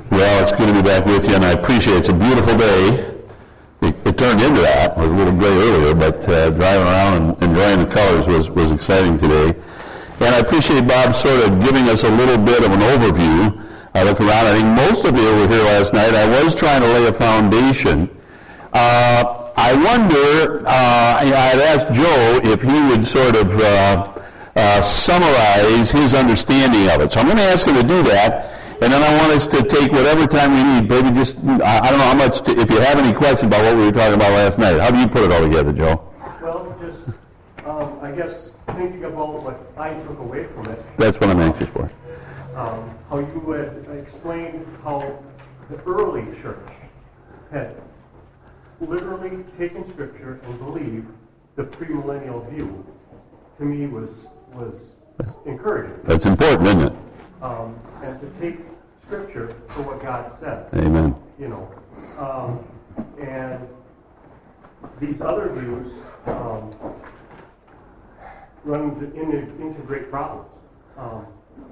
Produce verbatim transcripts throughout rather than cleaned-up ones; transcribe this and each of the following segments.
Well, it's good to be back with you, and I appreciate it. It's a beautiful day. It, it turned into that. It was a little gray earlier, but uh, driving around and enjoying the colors was, was exciting today. And I appreciate Bob sort of giving us a little bit of an overview. I look around, I think most of you were here last night. I was trying to lay a foundation. Uh, I wonder, uh, I'd asked Joe if he would sort of uh, uh, summarize his understanding of it. So I'm going to ask him to do that. And then I want us to take whatever time we need, maybe just, I don't know how much, to, if you have any questions about what we were talking about last night. How do you put it all together, Joe? Well, just, um, I guess, thinking about what I took away from it. That's what I'm anxious for. Um, how you had explained how the early church had literally taken Scripture and believed the premillennial view, to me was, was encouraging. That's important, isn't it? Um, and to take Scripture for what God says. Amen. You know, um, and these other views um, run into, into great problems um,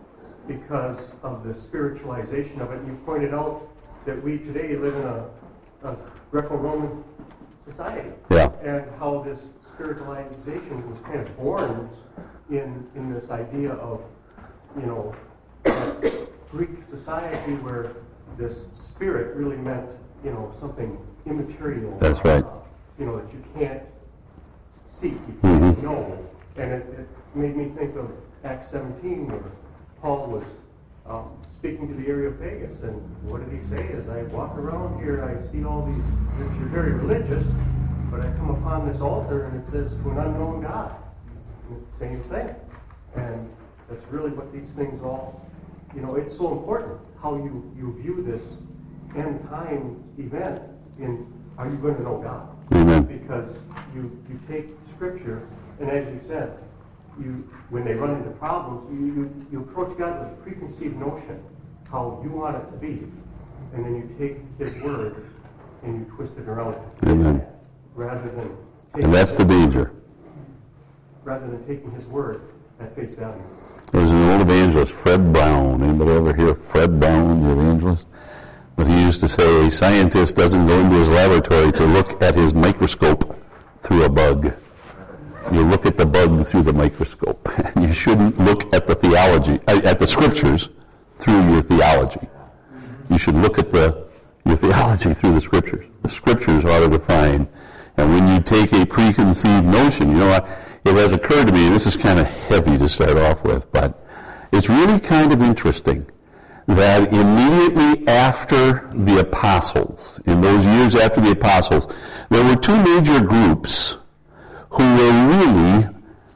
because of the spiritualization of it. And you pointed out that we today live in a, a Greco-Roman society. Yeah. And how this spiritualization was kind of born in in this idea of, you know, Greek society where this spirit really meant, you know, something immaterial. That's right. Uh, you know, that you can't see, you can't Mm-hmm. know. And it, it made me think of Acts seventeen where Paul was um, speaking to the Areopagus, and what did he say? As I walk around here, I see all these, you're very religious, but I come upon this altar and it says to an unknown God. And it's the same thing. And that's really what these things all, you know, it's so important how you, you view this end time event in, are you going to know God? Amen. Because you, you take Scripture, and as you said, you when they run into problems, you, you, you approach God with a preconceived notion how you want it to be, and then you take His Word and you twist it around to fit Amen. that, rather than And that's the danger. rather than taking His Word at face value. There's an old evangelist, Fred Brown. Anybody ever hear of Fred Brown, the evangelist? But he used to say a scientist doesn't go into his laboratory to look at his microscope through a bug. You look at the bug through the microscope. And you shouldn't look at the theology, at the Scriptures through your theology. You should look at the your theology through the Scriptures. The Scriptures ought to define. And when you take a preconceived notion, you know, I, it has occurred to me, and this is kind of heavy to start off with, but it's really kind of interesting that immediately after the apostles, in those years after the apostles, there were two major groups who were really,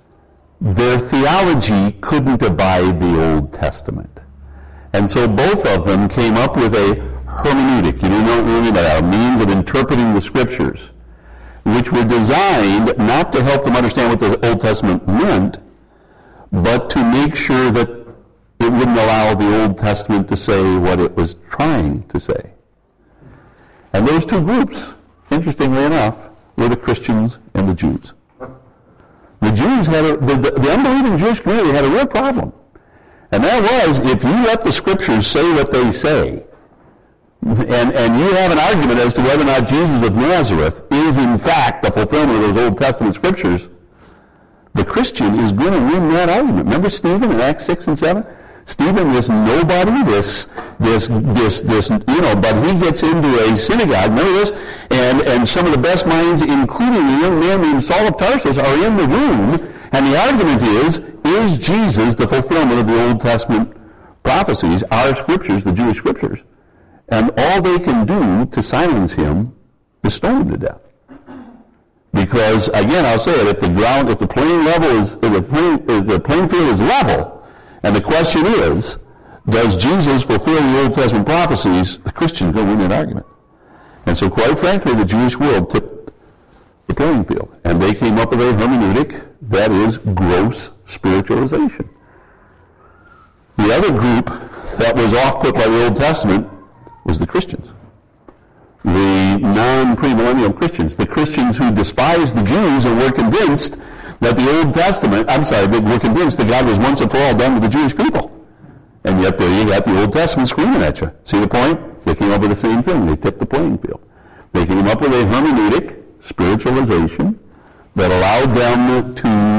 their theology couldn't abide the Old Testament. And so both of them came up with a hermeneutic, you know what I mean by that, a means of interpreting the Scriptures, which were designed not to help them understand what the Old Testament meant, but to make sure that it wouldn't allow the Old Testament to say what it was trying to say. And those two groups, interestingly enough, were the Christians and the Jews. The Jews had a, the, the, the unbelieving Jewish community had a real problem. And that was, if you let the Scriptures say what they say, And, and you have an argument as to whether or not Jesus of Nazareth is in fact the fulfillment of those Old Testament Scriptures, the Christian is going to win that argument. Remember Stephen in Acts six and seven? Stephen was nobody, this, this, this, this, you know, but he gets into a synagogue, remember this? And, and some of the best minds, including a young man named Saul of Tarsus, are in the room, and the argument is, is Jesus the fulfillment of the Old Testament prophecies, our Scriptures, the Jewish Scriptures? And all they can do to silence him is stone him to death. Because, again, I'll say it, if the ground, if the playing level is, if the playing, if the playing field is level, and the question is, does Jesus fulfill the Old Testament prophecies, the Christian's going to win that argument. And so, quite frankly, the Jewish world tipped the playing field. And they came up with a hermeneutic that is gross spiritualization. The other group that was off-put by the Old Testament was the Christians. The non-premillennial Christians. The Christians who despised the Jews and were convinced that the Old Testament, I'm sorry, they were convinced that God was once and for all done with the Jewish people. And yet there you got the Old Testament screaming at you. See the point? They came up with the same thing. They tipped the playing field. They came up with a hermeneutic, spiritualization, that allowed them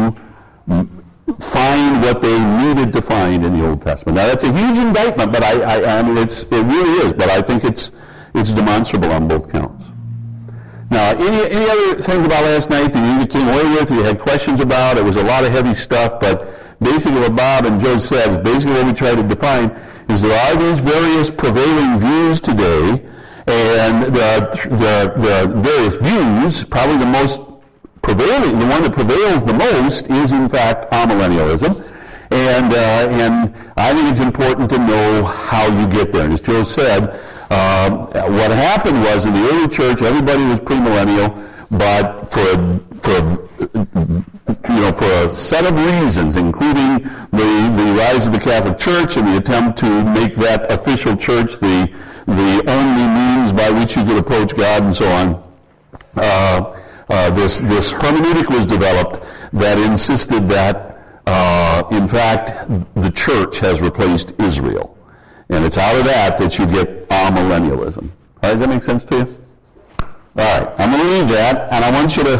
to find what they needed to find in the Old Testament. Now that's a huge indictment, but I, I, I mean, it's, it really is, but I think it's, it's demonstrable on both counts. Now, any, any other things about last night that you came away with, you had questions about? It was a lot of heavy stuff, but basically what Bob and Joe said is basically what we try to define is there are these various prevailing views today, and the, the, the various views, probably the most prevailing, the one that prevails the most is in fact amillennialism. And, uh, and I think it's important to know how you get there. And as Joe said, um, what happened was in the early church, everybody was premillennial, but for, for, you know, for a set of reasons, including the, the rise of the Catholic Church and the attempt to make that official church the, the only means by which you could approach God and so on, uh, uh, this, this hermeneutic was developed that insisted that Uh, in fact, the church has replaced Israel. And it's out of that that you get amillennialism. All right, does that make sense to you? All right, I'm going to leave that, and I want you to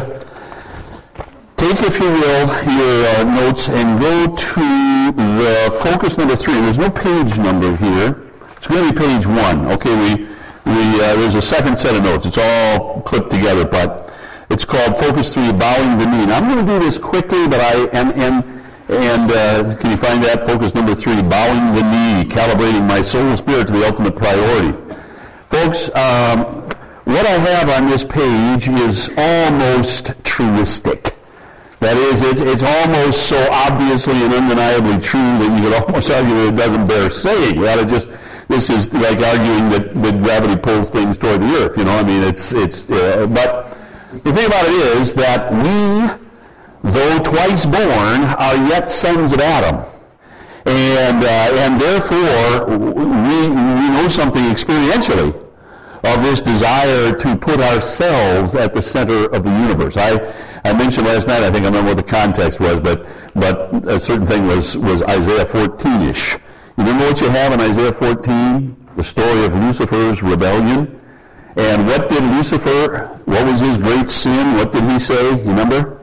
take, if you will, your uh, notes and go to the focus number three. There's no page number here. It's going to be page one. Okay, we, we uh, there's a second set of notes. It's all clipped together, but it's called Focus three, Bowing the Knee. Now, I'm going to do this quickly, but I, and, and And uh, can you find that? Focus number three, bowing the knee, calibrating my soul and spirit to the ultimate priority. Folks, um, what I have on this page is almost truistic. That is, it's, it's almost so obviously and undeniably true that you could almost argue that it doesn't bear saying. You ought to just, this is like arguing that, that gravity pulls things toward the earth. You know, I mean, it's, it's, uh, but the thing about it is that we, though twice born, are yet sons of Adam. And uh, and therefore, we, we know something experientially of this desire to put ourselves at the center of the universe. I, I mentioned last night, I think I remember what the context was, but but a certain thing was, was Isaiah fourteen-ish. You remember what you have in Isaiah fourteen? The story of Lucifer's rebellion. And what did Lucifer, what was his great sin? What did he say? You remember?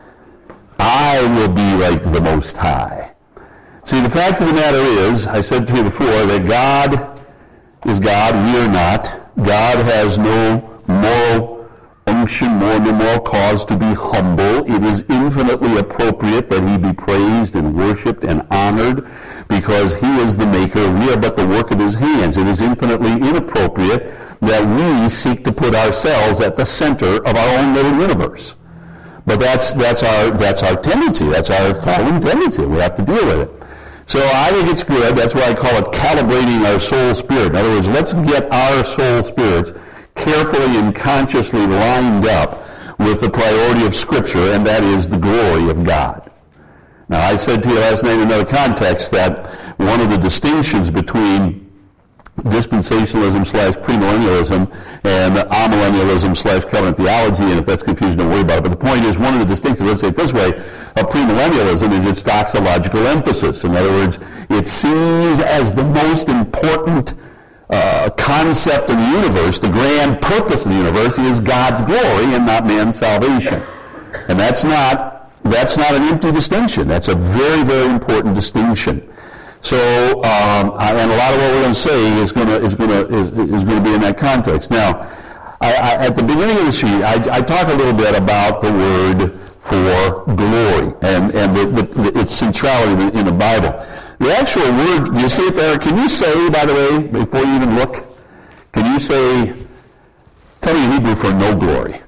I will be like the Most High. See, the fact of the matter is, I said to you before, that God is God, we are not. God has no moral unction, more no moral cause to be humble. It is infinitely appropriate that he be praised and worshipped and honored because he is the maker. We are but the work of his hands. It is infinitely inappropriate that we seek to put ourselves at the center of our own little universe. But that's that's our that's our tendency. That's our fallen tendency. We have to deal with it. So I think it's good. That's why I call it calibrating our soul spirit. In other words, let's get our soul spirits carefully and consciously lined up with the priority of Scripture, and that is the glory of God. Now, I said to you last night in another context that one of the distinctions between dispensationalism slash premillennialism and amillennialism slash covenant theology, and if that's confusing, don't worry about it. But the point is, one of the distinctions, let's say it this way, of premillennialism is its doxological emphasis. In other words, it sees as the most important uh, concept in the universe, the grand purpose of the universe is God's glory and not man's salvation. And that's not, that's not an empty distinction. That's a very, very important distinction. So, um, and a lot of what we're going to say is going to is going to is, is going to be in that context. Now, I, I, at the beginning of the sheet, I, I talk a little bit about the word for glory and and the, the, the, its centrality in, in the Bible. The actual word, do you see it there? Can you say, by the way, before you even look, can you say, tell me in Hebrew for no glory,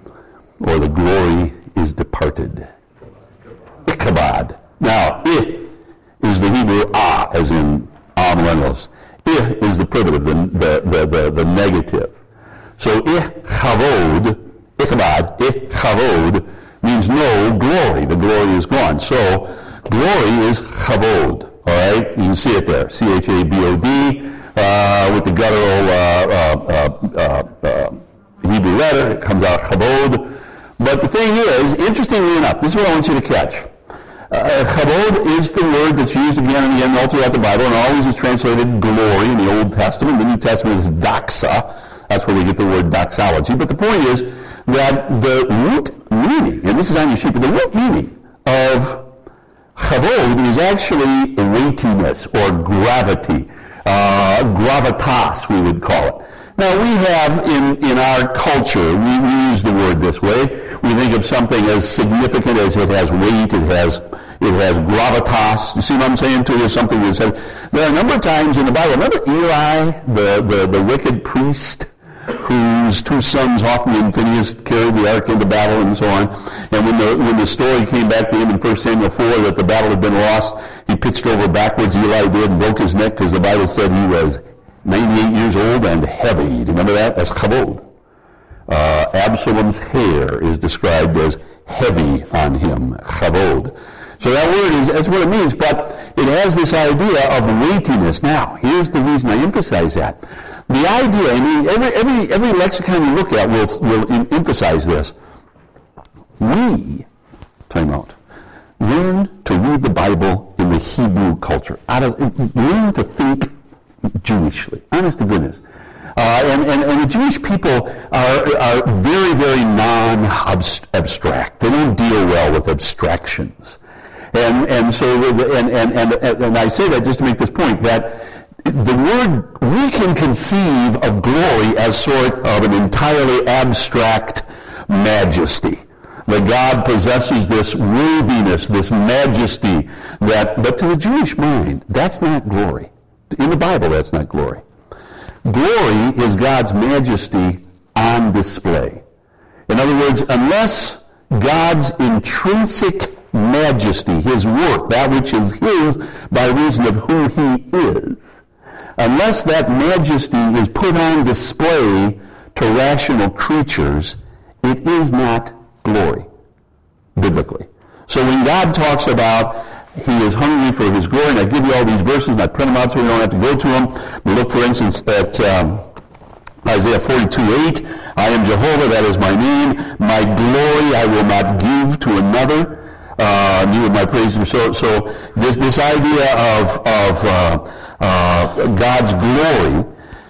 or the glory is departed? Ichabod. Now, it is the Hebrew ah, as in amillennials. Ih is the privative, the, the, the, the, the negative. So ichavod, Ichabod, ichavod, means no glory. The glory is gone. So glory is chavod. All right? You can see it there. C H A B O D uh, with the guttural uh, uh, uh, uh, Hebrew letter. It comes out chavod. But the thing is, interestingly enough, this is what I want you to catch. Uh, Chabod is the word that's used again and again all throughout the Bible, and always is translated glory in the Old Testament. The New Testament is doxa. That's where we get the word doxology. But the point is that the root meaning, and this is on your sheet, but the root meaning of Chabod is actually weightiness or gravity, uh, gravitas we would call it. Now we have in, in our culture, we, we use the word this way. We think of something as significant as it has weight, it has it has gravitas. You see what I'm saying to you? Something that says, there are a number of times in the Bible, remember Eli, the, the, the wicked priest, whose two sons, Hophni and Phinehas, carried the ark into battle and so on. And when the when the story came back to him in First Samuel four that the battle had been lost, he pitched over backwards, Eli did, and broke his neck because the Bible said he was ninety-eight years old and heavy. Do you remember that? That's Chabod. Uh, Absalom's hair is described as heavy on him, Chabod. So that word is, that's what it means, but it has this idea of weightiness. Now, here's the reason I emphasize that. The idea, I mean, every, every, every lexicon you look at will, will em- emphasize this. We, time out, learn to read the Bible in the Hebrew culture. Out of, learn to think Jewishly, honest to goodness. Uh, and, and, and the Jewish people are, are very, very non-abstract. They don't deal well with abstractions. And, and so, and, and, and, and I say that just to make this point, that the word, we can conceive of glory as sort of an entirely abstract majesty. That God possesses this worthiness, this majesty, that, but to the Jewish mind, that's not glory. In the Bible, that's not glory. Glory is God's majesty on display. In other words, unless God's intrinsic majesty, his worth, that which is his by reason of who he is, unless that majesty is put on display to rational creatures, it is not glory, biblically. So when God talks about he is hungry for his glory, and I give you all these verses, and I print them out so we don't have to go to them. We look, for instance, at um, Isaiah forty-two eight. I am Jehovah, that is my name. My glory I will not give to another. Uh, neither my praise. So, so this this idea of of uh, uh, God's glory.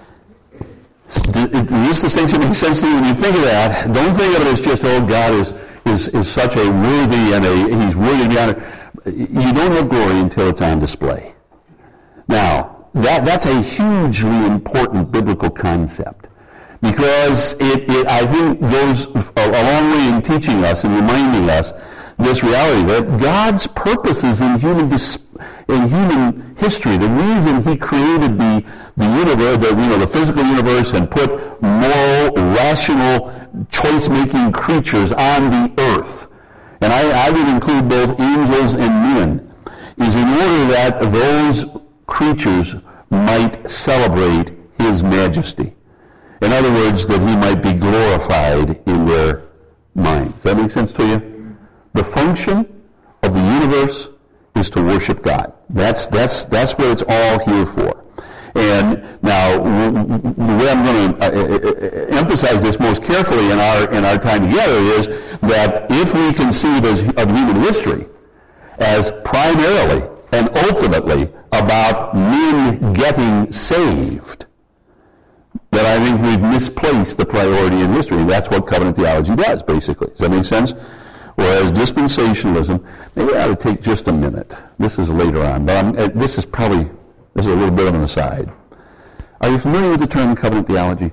Does this distinction make sense to you when you think of that? Don't think of it as just, oh, God is is is such a worthy and a he's worthy beyond it. You don't have glory until it's on display. Now, that, that's a hugely important biblical concept because it, it, I think, goes a, a long way in teaching us and reminding us this reality that God's purposes in human dis, in human history, the reason he created the, the universe, the, you know, the physical universe and put moral, rational, choice-making creatures on the earth, and I, I would include both angels and men, is in order that those creatures might celebrate his majesty. In other words, that he might be glorified in their minds. Does that make sense to you? The function of the universe is to worship God. That's, that's, that's what it's all here for. And now, the way I'm going to emphasize this most carefully in our in our time together is that if we conceive as, of human history as primarily and ultimately about men getting saved, then I think we've misplaced the priority in history. That's what covenant theology does, basically. Does that make sense? Whereas dispensationalism, maybe I ought to take just a minute. This is later on, but I'm, this is probably... This is a little bit of an aside. Are you familiar with the term covenant theology?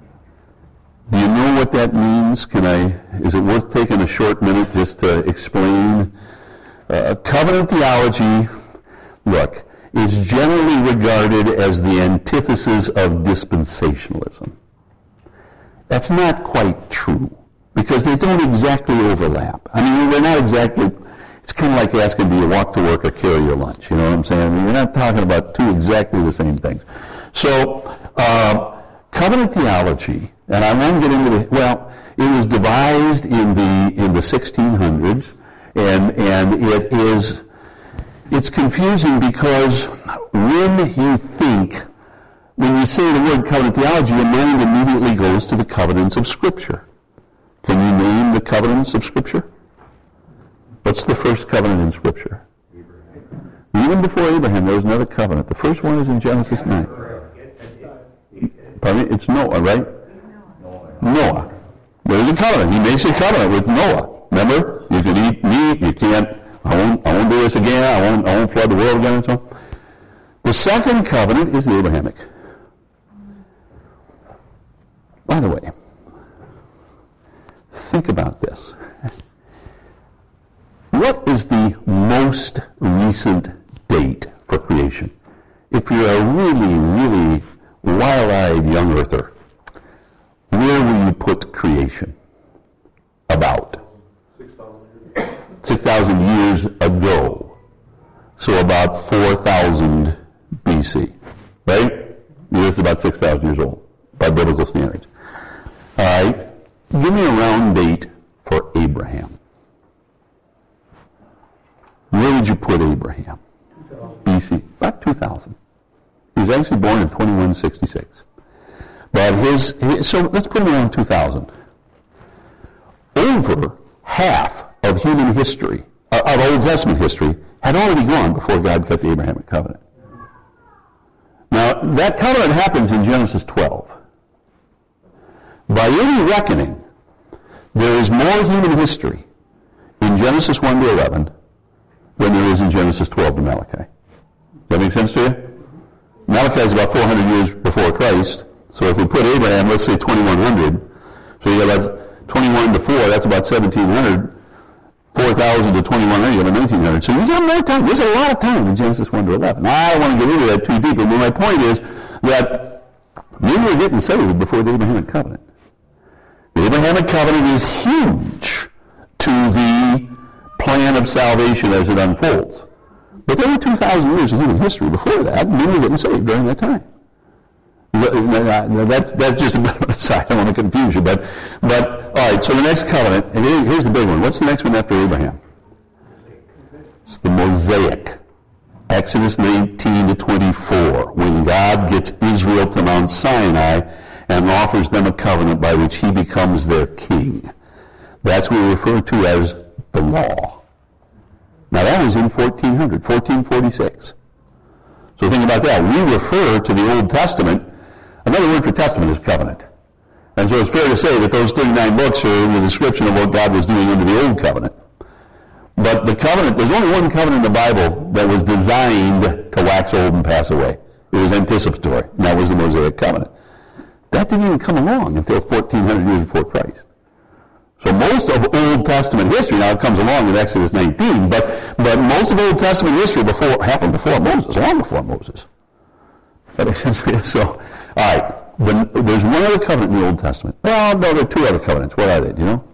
Do you know what that means? Can I? Is it worth taking a short minute just to explain? Uh, covenant theology, look, is generally regarded as the antithesis of dispensationalism. That's not quite true because they don't exactly overlap. I mean, they're not exactly... It's kind of like asking, do you walk to work or carry your lunch? You know what I'm saying? You're not talking about two exactly the same things. So, uh, covenant theology, and I won't get into the, well, it was devised in the in the sixteen hundreds, and and it is, it's confusing because when you think, when you say the word covenant theology, your mind immediately goes to the covenants of Scripture. Can you name the covenants of Scripture? What's the first covenant in Scripture? Abraham. Even before Abraham, there was another covenant. The first one is in Genesis nine. Pardon me? It's Noah, right? Noah. Noah. There's a covenant. He makes a covenant with Noah. Remember? You can eat meat. You can't. I won't. I won't do this again. I won't. I won't flood the world again, and so on. The second covenant is the Abrahamic. By the way, think about this. What is the most recent date for creation? If you're a really, really wild-eyed young earther, where will you put creation? About? six thousand years ago. So about four thousand B C. Right? The earth is about six thousand years old by biblical standards. All right. Give me a round date for Abraham. Where would you put Abraham? B C. About two thousand. He was actually born in twenty-one sixty-six. But his, his so let's put him around two thousand. Over half of human history, uh, of Old Testament history, had already gone before God cut the Abrahamic covenant. Now, that covenant happens in Genesis twelve. By any reckoning, there is more human history in Genesis one to eleven than there is in Genesis twelve to Malachi. Does that make sense to you? Malachi is about four hundred years before Christ. So if we put Abraham, let's say twenty-one hundred, so you got about twenty-one to four, that's about seventeen hundred. four thousand to twenty-one hundred, you got nineteen hundred. So you got more time. There's a lot of time in Genesis one to eleven. Now, I don't want to get into that too deeply, but my point is that men were getting saved before the Abrahamic covenant. The Abrahamic covenant is huge to the plan of salvation as it unfolds. But there were two thousand years of human history before that, and men were getting saved during that time. That's, that's just a bit of an aside. I don't want to confuse you. But, but all right, so the next covenant, and here's the big one. What's the next one after Abraham? It's the Mosaic. Exodus nineteen to twenty-four, when God gets Israel to Mount Sinai and offers them a covenant by which he becomes their king. That's what we refer to as the law. Now that was in fourteen hundred, fourteen forty-six. So think about that. We refer to the Old Testament. Another word for testament is covenant. And so it's fair to say that those thirty-nine books are the description of what God was doing under the Old Covenant. But the covenant, there's only one covenant in the Bible that was designed to wax old and pass away. It was anticipatory, and that was the Mosaic covenant. That didn't even come along until fourteen hundred years before Christ. So most of Old Testament history, now it comes along in Exodus nineteen, but, but most of Old Testament history before happened before Moses, long before Moses. That makes sense? So, all right, when, there's one other covenant in the Old Testament. Well, no, there are two other covenants. What are they? Do you know?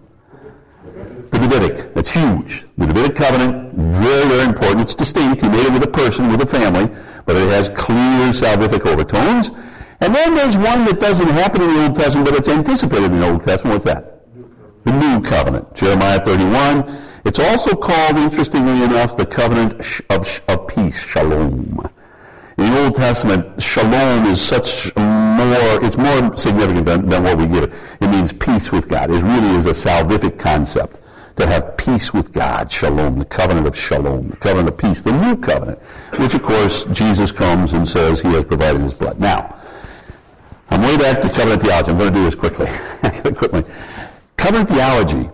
The Davidic. That's huge. The Davidic covenant, very, very important. It's distinct. He made it with a person, with a family, but it has clear salvific overtones. And then there's one that doesn't happen in the Old Testament, but it's anticipated in the Old Testament. What's that? The New Covenant. Jeremiah thirty-one. It's also called, interestingly enough, the covenant of, of peace, shalom. In the Old Testament, shalom is such more, it's more significant than, than what we give it. It means peace with God. It really is a salvific concept to have peace with God, shalom, the covenant of shalom, the covenant of peace, the new covenant, which of course Jesus comes and says he has provided his blood. Now, I'm way back to covenant theology. I'm going to do this quickly. quickly. Covenant theology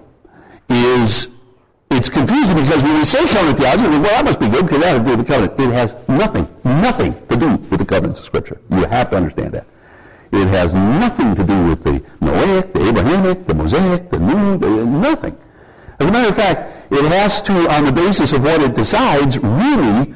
is, it's confusing because when we say covenant theology, we think, well, that must be good because that has to do with the covenant. It has nothing, nothing to do with the covenants of Scripture. You have to understand that. It has nothing to do with the Noahic, the Abrahamic, the Mosaic, the New, the, nothing. As a matter of fact, it has to, on the basis of what it decides, really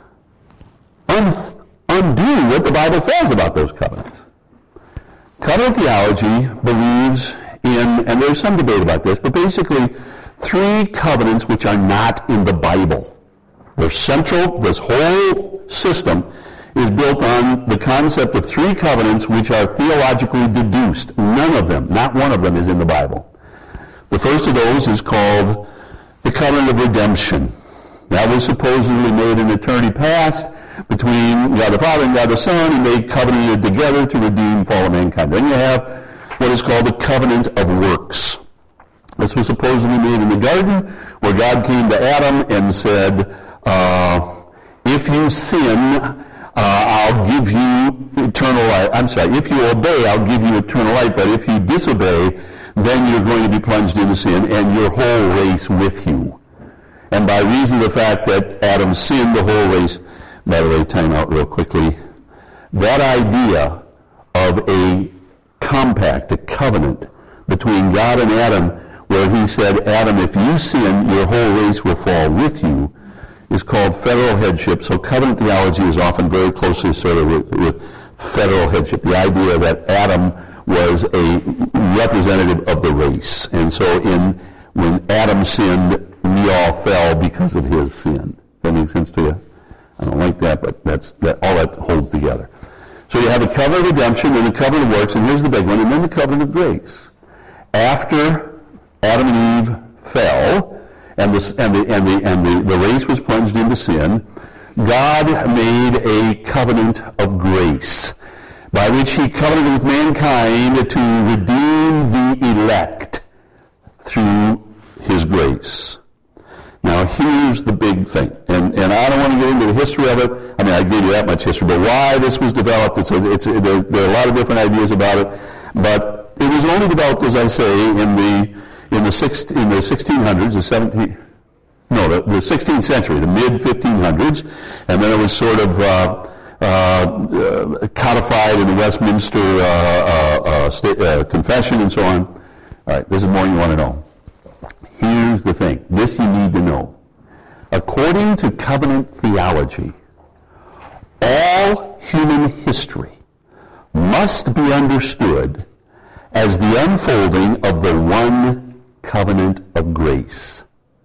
un- undo what the Bible says about those covenants. Covenant theology believes in, and there's some debate about this, but basically three covenants which are not in the Bible. They're central, this whole system is built on the concept of three covenants which are theologically deduced. None of them, not one of them, is in the Bible. The first of those is called the covenant of redemption. That was supposedly made in eternity past between God the Father and God the Son, and they covenanted together to redeem fallen mankind. Then you have what is called the covenant of works. This was supposedly made in the garden, where God came to Adam and said, uh, if you sin, uh, I'll give you eternal life. I'm sorry, if you obey, I'll give you eternal life, but if you disobey, then you're going to be plunged into sin, and your whole race with you. And by reason of the fact that Adam sinned, the whole race, by the way, time out real quickly, that idea of a compact, a covenant between God and Adam, where he said, Adam, if you sin, your whole race will fall with you, is called federal headship. So covenant theology is often very closely associated with, with federal headship, the idea that Adam was a representative of the race. And so in when Adam sinned, we all fell because of his sin. Does that make sense to you? I don't like that, but that's that all that holds together. So you have the covenant of redemption and the covenant of works, and here's the big one, and then the covenant of grace. After Adam and Eve fell, and the and the and the and the, the race was plunged into sin, God made a covenant of grace, by which he covenanted with mankind to redeem the elect through his grace. Now here's the big thing, and, and I don't want to get into the history of it. I mean, I gave you that much history, but why this was developed, it's a, it's a, there, there are a lot of different ideas about it, but it was only developed, as I say, in the in the six, in the sixteen hundreds, the seventeen, no, the, the sixteenth century, the mid fifteen hundreds, and then it was sort of uh, uh, uh, codified in the Westminster uh, uh, uh, state, uh, Confession and so on. All right, this is more you want to know. Here's the thing. This you need to know. According to covenant theology, all human history must be understood as the unfolding of the one covenant of grace.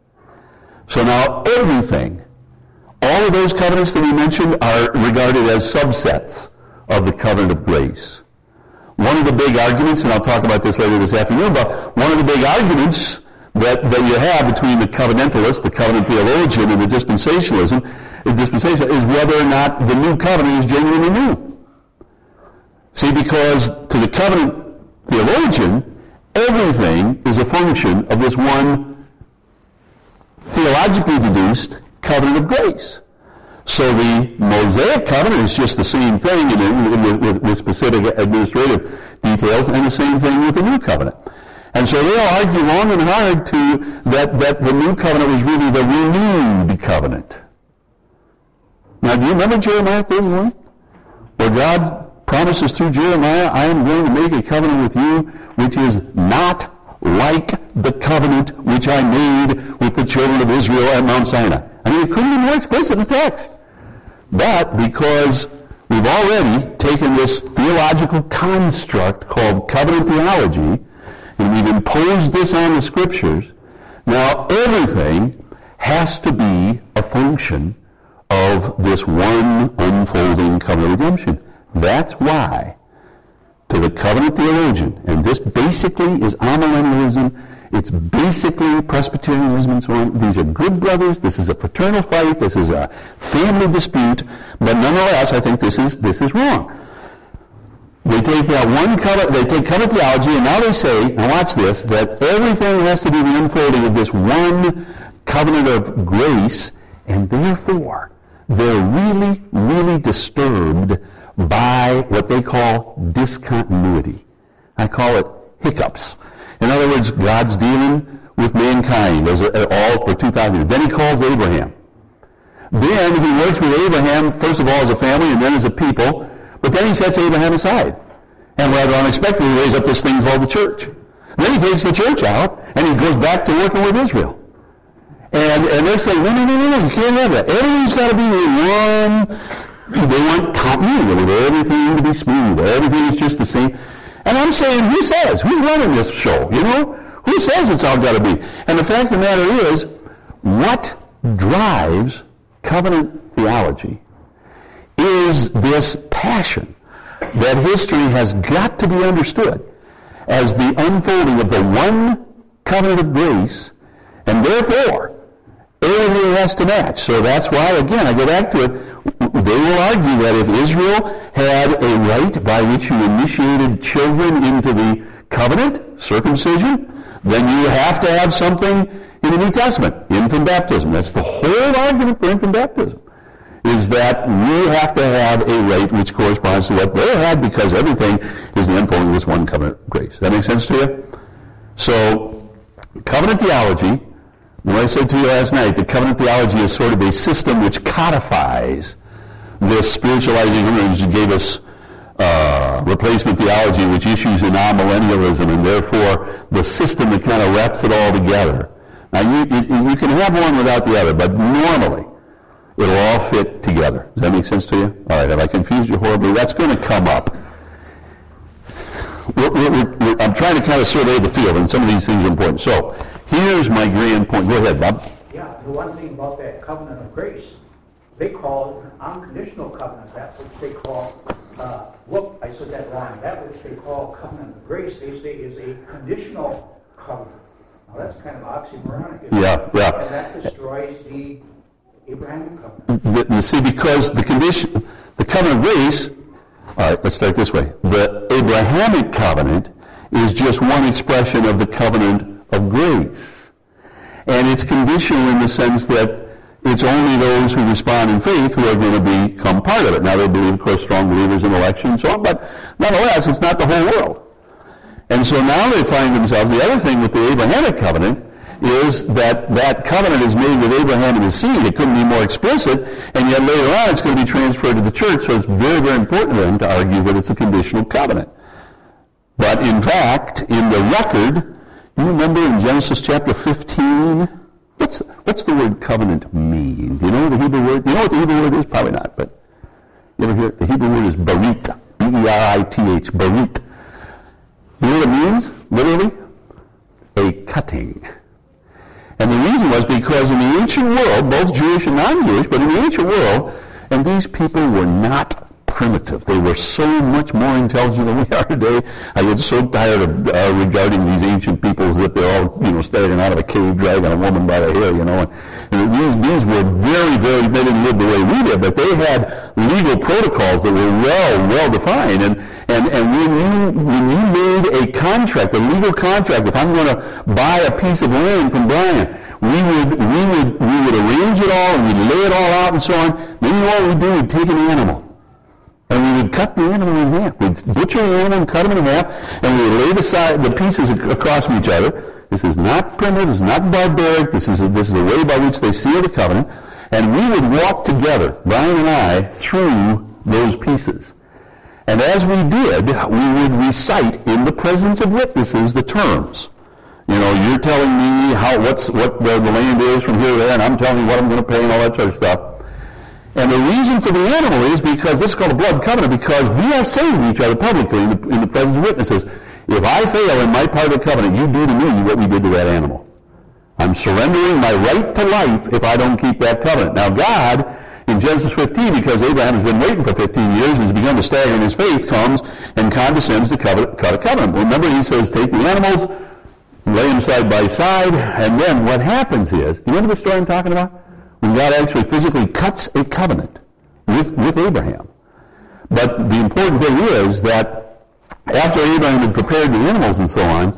So now everything, all of those covenants that we mentioned are regarded as subsets of the covenant of grace. One of the big arguments, and I'll talk about this later this afternoon, but one of the big arguments that, that you have between the covenantalist, the covenant theologian, and the dispensationalism, the dispensation, is whether or not the new covenant is genuinely new. See, because to the covenant theologian, everything is a function of this one theologically deduced covenant of grace. So the Mosaic covenant is just the same thing in, in, in, with, with specific administrative details, and the same thing with the new covenant. And so they'll argue long and hard to that, that the new covenant was really the renewed covenant. Now, do you remember Jeremiah thirty-one? Where God promises through Jeremiah, I am going to make a covenant with you which is not like the covenant which I made with the children of Israel at Mount Sinai. I mean, it couldn't be more explicit in the text. But because we've already taken this theological construct called covenant theology, and we've imposed this on the Scriptures, now everything has to be a function of this one unfolding covenant of redemption. That's why, to the covenant theologian, and this basically is amillennialism, it's basically Presbyterianism and so on. These are good brothers, this is a fraternal fight, this is a family dispute, but nonetheless, I think this is this is wrong. They take that one covenant, they take covenant theology, and now they say, now watch this, that everything has to be the unfolding of this one covenant of grace, and therefore, they're really, really disturbed by what they call discontinuity. I call it hiccups. In other words, God's dealing with mankind as a, all for two thousand years. Then he calls Abraham. Then he works with Abraham, first of all as a family and then as a people, but then he sets Abraham aside. And rather unexpectedly, he raises up this thing called the church. Then he takes the church out, and he goes back to working with Israel. And, and they're saying, no, no, no, no, no, you can't have that. Everything's got to be in one. They want continuity. They want everything to be smooth. Everything is just the same. And I'm saying, who says? Who's running this show, you know? Who says it's all got to be? And the fact of the matter is, what drives covenant theology is this passion that history has got to be understood as the unfolding of the one covenant of grace, and therefore, everything has to match. So that's why, again, I go back to it, they will argue that if Israel had a rite by which you initiated children into the covenant, circumcision, then you have to have something in the New Testament, infant baptism. That's the whole argument for infant baptism, is that we have to have a rite which corresponds to what they had, because everything is the unfolding of this one covenant of grace. Does that make sense to you? So, covenant theology, what I said to you last night, the covenant theology is sort of a system which codifies this spiritualizing image that gave us uh, replacement theology, which issues in amillennialism, and therefore the system that kind of wraps it all together. Now, you, you, you can have one without the other, but normally it'll all fit together. Does that make sense to you? All right, have I confused you horribly? That's going to come up. We're, we're, we're, I'm trying to kind of survey the field, and some of these things are important. So, here's my grand point. Go ahead, Bob. Yeah, the one thing about that covenant of grace, they call it an unconditional covenant, that which they call, uh, whoop, I said that wrong, that which they call covenant of grace, they say is a conditional covenant. Now, that's kind of oxymoronic, isn't Yeah, it? yeah. And that destroys the Abrahamic covenant. The, you see, because the condition, the covenant of grace, all right, let's start this way. The Abrahamic covenant is just one expression of the covenant of grace. And it's conditional in the sense that it's only those who respond in faith who are going to become part of it. Now, they believe, of course, strong believers in election and so on, but nonetheless, it's not the whole world. And so now they find themselves, the other thing with the Abrahamic covenant is that that covenant is made with Abraham and his seed. It couldn't be more explicit, and yet later on it's going to be transferred to the church, so it's very, very important to them to argue that it's a conditional covenant. But in fact, in the record, you remember in Genesis chapter fifteen, what's the, what's the word covenant mean? Do you know the Hebrew word? Do you know what the Hebrew word is? Probably not, but you ever hear it? The Hebrew word is barit, B E R I T H, barit. You know what it means, literally? A cutting. And the reason was because in the ancient world, both Jewish and non-Jewish, but in the ancient world, and these people were not primitive. They were so much more intelligent than we are today. I get so tired of uh, regarding these ancient peoples that they're all, you know, staring out of a cave, dragging a woman by the hair, you know. And, and these, these were very, very, they didn't live the way we did, but they had legal protocols that were well, well defined. And, and, and when you, when you made a contract, a legal contract, if I'm going to buy a piece of land from Brian, we would, we would, we would arrange it all, and we'd lay it all out and so on. Then you know what we'd do? We'd take an animal. And we would cut the animal in half. We'd butcher the animal and cut them in half, and we would lay the, side, the pieces across from each other. This is not primitive, this is not barbaric, this is, a, this is a way by which they seal the covenant. And we would walk together, Brian and I, through those pieces. And as we did, we would recite in the presence of witnesses the terms. You know, you're telling me how what's what the, the land is from here to there, and I'm telling you what I'm going to pay and all that sort of stuff. And the reason for the animal is because this is called a blood covenant, because we are saying to each other publicly in the, in the presence of witnesses, if I fail in my part of the covenant, you do to me what we did to that animal. I'm surrendering my right to life if I don't keep that covenant. Now God, in Genesis fifteen, because Abraham has been waiting for fifteen years and has begun to stagger in his faith, comes and condescends to covenant, cut a covenant. Remember, he says, take the animals, lay them side by side, and then what happens is, you remember the story I'm talking about? When God actually physically cuts a covenant with, with Abraham. But the important thing is that after Abraham had prepared the animals and so on,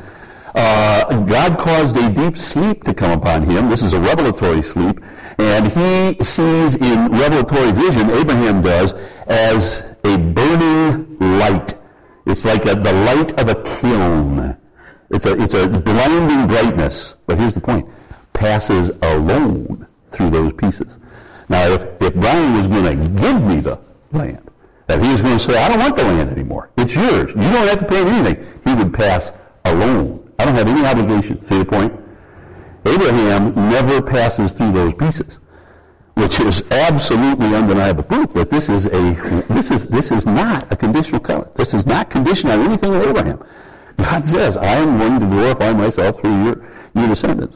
uh, God caused a deep sleep to come upon him. This is a revelatory sleep. And he sees in revelatory vision, Abraham does, as a burning light. It's like a, the light of a kiln. It's a, it's a blinding brightness. But here's the point. Passes alone through those pieces. Now, if, if Brian was going to give me the land, that he was going to say, I don't want the land anymore. It's yours. You don't have to pay me anything. He would pass alone. I don't have any obligation. See the point? Abraham never passes through those pieces, which is absolutely undeniable proof that this is a this is this is not a conditional covenant. This is not conditioned on anything with Abraham. God says, I am going to glorify myself through your, your descendants.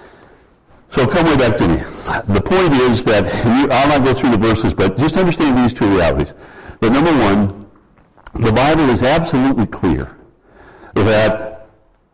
So come way back to me. The point is that, you, I'll not go through the verses, but just understand these two realities. That number one, the Bible is absolutely clear that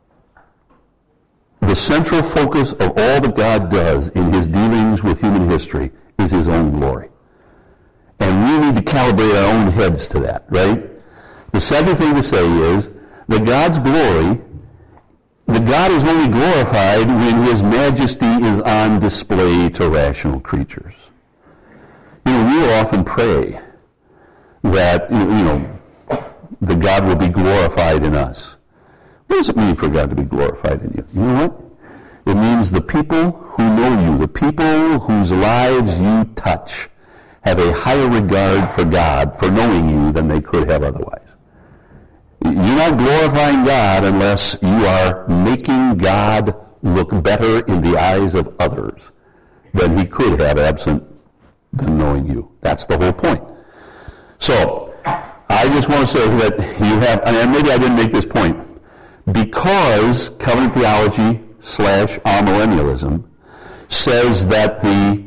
the central focus of all that God does in his dealings with human history is his own glory. And we need to calibrate our own heads to that, right? The second thing to say is that God's glory that God is only glorified when his majesty is on display to rational creatures. You know, we will often pray that, you know, that God will be glorified in us. What does it mean for God to be glorified in you? You know what? It means the people who know you, the people whose lives you touch, have a higher regard for God, for knowing you, than they could have otherwise. You're not glorifying God unless you are making God look better in the eyes of others than he could have absent them knowing you. That's the whole point. So, I just want to say that you have, and maybe I didn't make this point, because covenant theology slash amillennialism says that the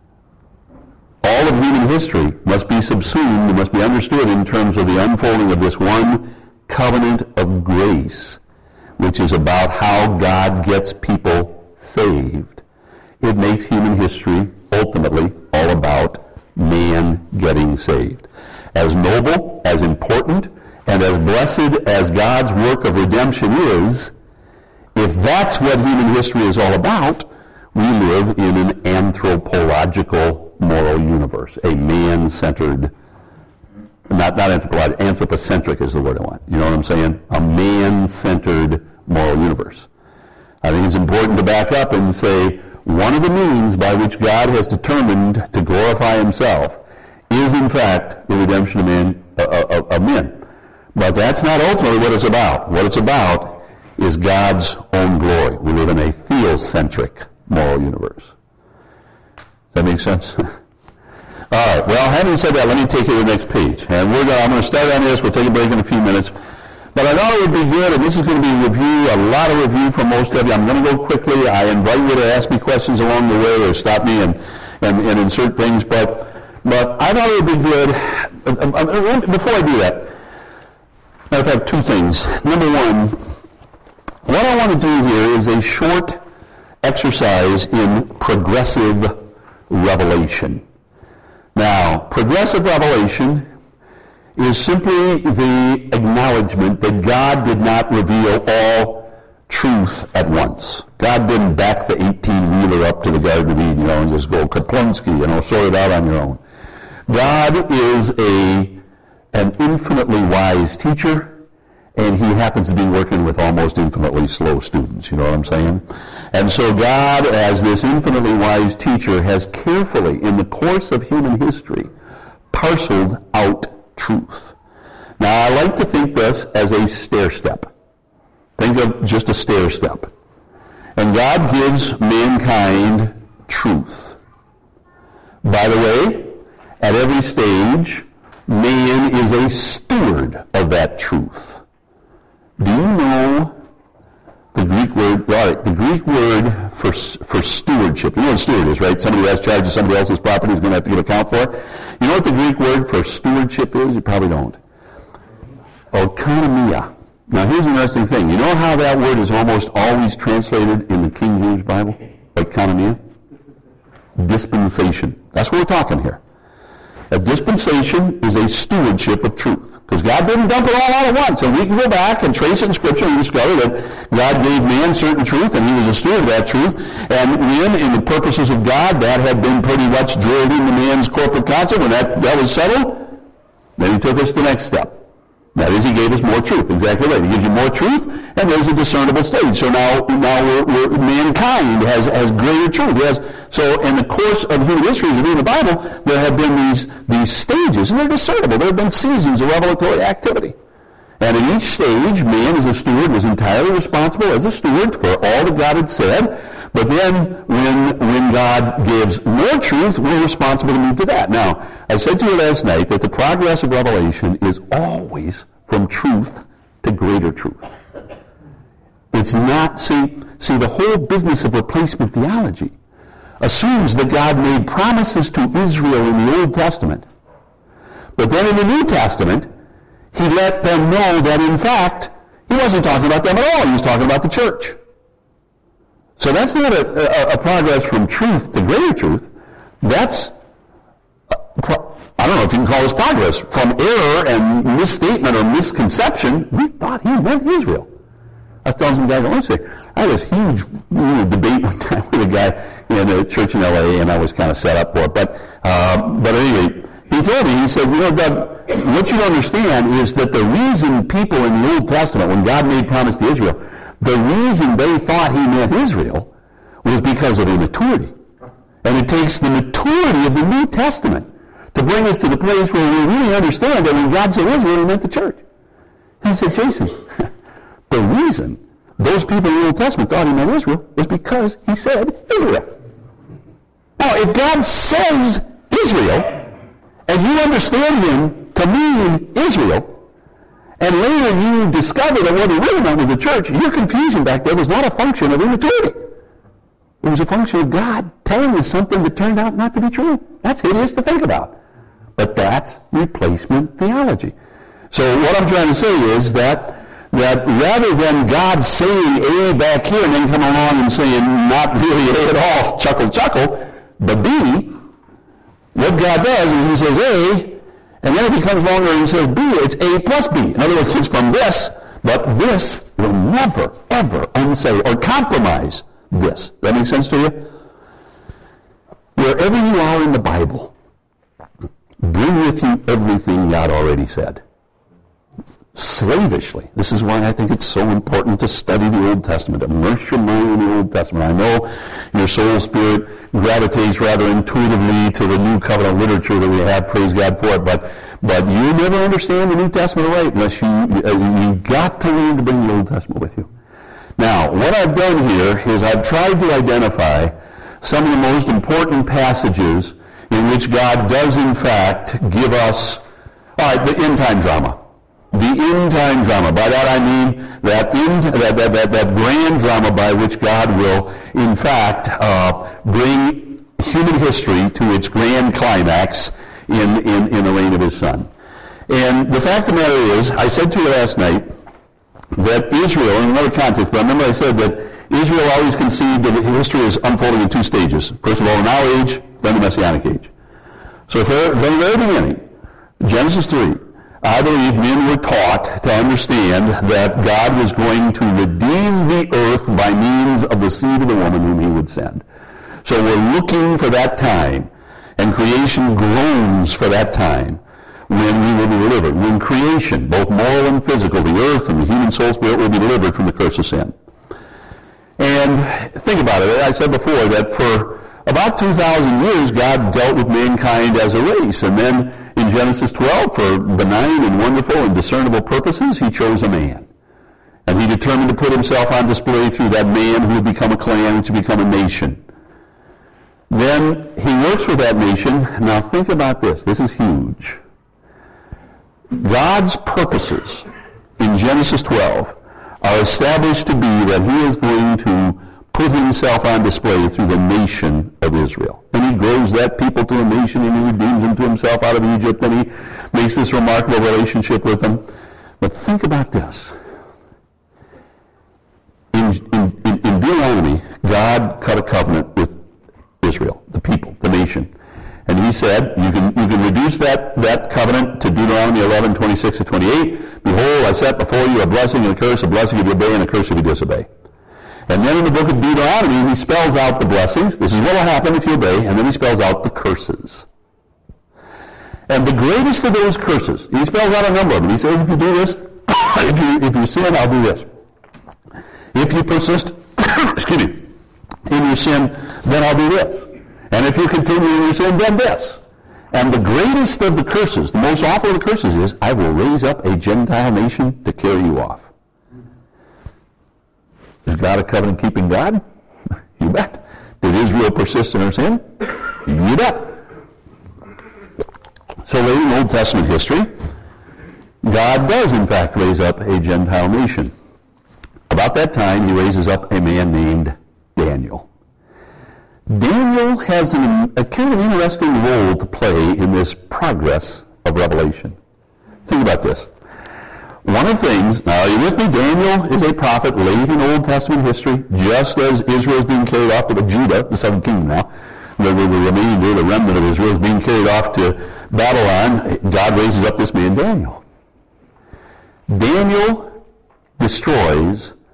all of human history must be subsumed, must be understood in terms of the unfolding of this one covenant of grace, which is about how God gets people saved. It makes human history ultimately all about man getting saved. As noble, as important, and as blessed as God's work of redemption is, if that's what human history is all about, we live in an anthropological moral universe, a man-centered, not, not anthropological, anthropocentric is the word I want. You know what I'm saying? A man-centered moral universe. I think it's important to back up and say one of the means by which God has determined to glorify himself is, in fact, the redemption of men. Uh, uh, of men. But that's not ultimately what it's about. What it's about is God's own glory. We live in a theocentric moral universe. Does that make sense? All right. Well, having said that, let me take you to the next page. And we're going, I'm going to start on this. We'll take a break in a few minutes. But I thought it would be good, and this is going to be a review, a lot of review from most of you. I'm going to go quickly. I invite you to ask me questions along the way or stop me and, and, and insert things. But but I thought it would be good, before I do that, matter of fact, two things. Number one, what I want to do here is a short exercise in progressive revelation. Now, progressive revelation is simply the acknowledgement that God did not reveal all truth at once. God didn't back the eighteen-wheeler up to the Garden of Eden, you know, and just go Kaplunski, you know, sort it out on your own. God is a an infinitely wise teacher, and he happens to be working with almost infinitely slow students, you know what I'm saying? And so God, as this infinitely wise teacher, has carefully, in the course of human history, parceled out truth. Now, I like to think this as a stair step. Think of just a stair step. And God gives mankind truth. By the way, at every stage, man is a steward of that truth. Do you know the Greek word, all right, the Greek word for for stewardship? You know what a steward is, right? Somebody who has charge of somebody else's property is going to have to give account for it. You know what the Greek word for stewardship is? You probably don't. Oikonomia. Now here's an interesting thing. You know how that word is almost always translated in the King James Bible? Oikonomia? Dispensation. That's what we're talking here. A dispensation is a stewardship of truth. Because God didn't dump it all out at once. And we can go back and trace it in Scripture and discover that God gave man certain truth and he was a steward of that truth. And when, in the purposes of God, that had been pretty much drilled into man's corporate concept, when that, that was settled, then he took us to the next step. That is, he gave us more truth. Exactly right. He gives you more truth, and there's a discernible stage. So now, now we're, we're, mankind has, has greater truth. Has, so in the course of human history, as we read in the Bible, there have been these, these stages, and they're discernible. There have been seasons of revelatory activity. And in each stage, man as a steward was entirely responsible as a steward for all that God had said. But then, when when God gives more truth, we're responsible to move to that. Now, I said to you last night that the progress of revelation is always from truth to greater truth. It's not, see, see, the whole business of replacement theology assumes that God made promises to Israel in the Old Testament. But then in the New Testament, he let them know that, in fact, he wasn't talking about them at all. He was talking about the church. So that's not a, a, a progress from truth to greater truth. That's, a pro- I don't know if you can call this progress. From error and misstatement or misconception, we thought he meant Israel. I was telling some guys, I want to say, I had this huge you know, debate one time with a guy in a church in L A, and I was kind of set up for it. But, uh, but anyway, he told me, he said, you know, Doug, what you don't understand is that the reason people in the Old Testament, when God made promise to Israel, the reason they thought he meant Israel was because of immaturity. And it takes the maturity of the New Testament to bring us to the place where we really understand that when God said Israel, he meant the church. And I said, Jason, the reason those people in the Old Testament thought he meant Israel was because he said Israel. Now, if God says Israel, and you understand him to mean Israel, and later you discover that what he really meant was the church, your confusion back there was not a function of immaturity. It was a function of God telling you something that turned out not to be true. That's hideous to think about. But that's replacement theology. So what I'm trying to say is that that rather than God saying A back here and then coming along and saying not really A at all, chuckle, chuckle, but B, what God does is he says A, and then if he comes along and he says B, it's A plus B. In other words, it's from this, but this will never, ever unsay or compromise this. That make sense to you? Wherever you are in the Bible, bring with you everything God already said. Slavishly. This is why I think it's so important to study the Old Testament, immerse your mind in the Old Testament. I know your soul spirit gravitates rather intuitively to the New Covenant literature that we have, praise God for it, but but you never understand the New Testament right unless you, you, you got to learn to bring the Old Testament with you. Now, what I've done here is I've tried to identify some of the most important passages in which God does in fact give us, all right, the end time drama. The end time drama. By that I mean that, end, that, that, that, that grand drama by which God will, in fact, uh, bring human history to its grand climax in, in, in the reign of his Son. And the fact of the matter is, I said to you last night that Israel, in another context, but remember I said that Israel always conceived that history is unfolding in two stages. First of all, an our age, then the Messianic age. So from the very beginning, Genesis three, I believe men were taught to understand that God was going to redeem the earth by means of the seed of the woman whom he would send. So we're looking for that time, and creation groans for that time when we will be delivered. When creation, both moral and physical, the earth and the human soul spirit will be delivered from the curse of sin. And think about it. I said before that for about two thousand years, God dealt with mankind as a race, and then in Genesis twelve, for benign and wonderful and discernible purposes, he chose a man. And he determined to put himself on display through that man who would become a clan, which would become a nation. Then he works with that nation. Now think about this. This is huge. God's purposes in Genesis twelve are established to be that he is going to put himself on display through the nation of Israel. And he grows that people to a nation, and he redeems them to himself out of Egypt, and he makes this remarkable relationship with them. But think about this. In, in, in, in Deuteronomy, God cut a covenant with Israel, the people, the nation. And he said, you can you can reduce that, that covenant to Deuteronomy eleven, twenty-six to twenty-eight. Behold, I set before you a blessing and a curse, a blessing if you obey and a curse if you disobey. And then in the book of Deuteronomy, he spells out the blessings. This is what will happen if you obey. And then he spells out the curses. And the greatest of those curses, he spells out a number of them. He says, if you do this, if you if you sin, I'll do this. If you persist, excuse me, in your sin, then I'll do this. And if you continue in your sin, then this. And the greatest of the curses, the most awful of the curses is, I will raise up a Gentile nation to carry you off. Is God a covenant-keeping God? You bet. Did Israel persist in her sin? You bet. So late in Old Testament history, God does in fact raise up a Gentile nation. About that time, he raises up a man named Daniel. Daniel has an, a kind of an interesting role to play in this progress of Revelation. Think about this. One of the things, now are you with me? Daniel is a prophet late in Old Testament history, just as Israel is being carried off to Judah, the southern kingdom now. The, the, the remainder, the remnant of Israel is being carried off to Babylon. God raises up this man Daniel. Daniel destroys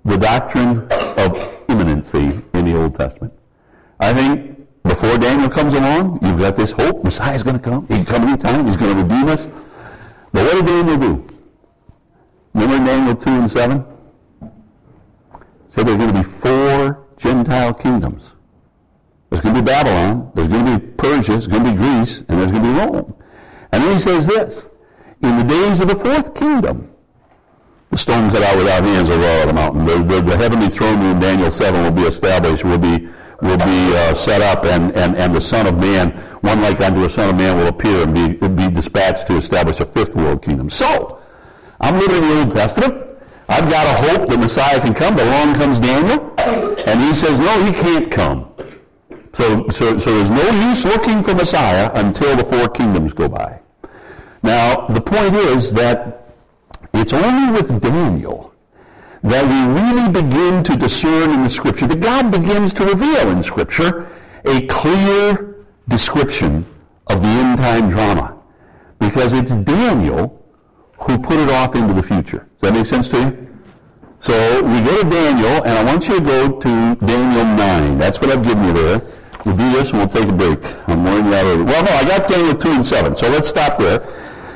the doctrine of imminency in the Old Testament. I think before Daniel comes along, you've got this hope, Messiah's going to come. He can come anytime. He's going to redeem us. But what did Daniel do? Remember Daniel two and seven? Said there's going to be four Gentile kingdoms. There's going to be Babylon, there's going to be Persia, there's going to be Greece, and there's going to be Rome. And then he says this, in the days of the fourth kingdom, the stone cut out without hands will roll out of the mountain. The, the, the heavenly throne room, Daniel seven, will be established, will be will be uh, set up, and, and, and the Son of Man, one like unto a Son of Man, will appear and be, be dispatched to establish a fifth world kingdom. So, I'm living in the Old Testament. I've got a hope that Messiah can come, but along comes Daniel, and he says, no, he can't come. So, so, so there's no use looking for Messiah until the four kingdoms go by. Now, the point is that it's only with Daniel that we really begin to discern in the Scripture, that God begins to reveal in Scripture a clear description of the end-time drama. Because it's Daniel who put it off into the future. Does that make sense to you? So we go to Daniel, and I want you to go to Daniel nine. That's what I've given you there. We'll do this and we'll take a break. I'm worrying about it. Well, no, I got Daniel two and seven, so let's stop there.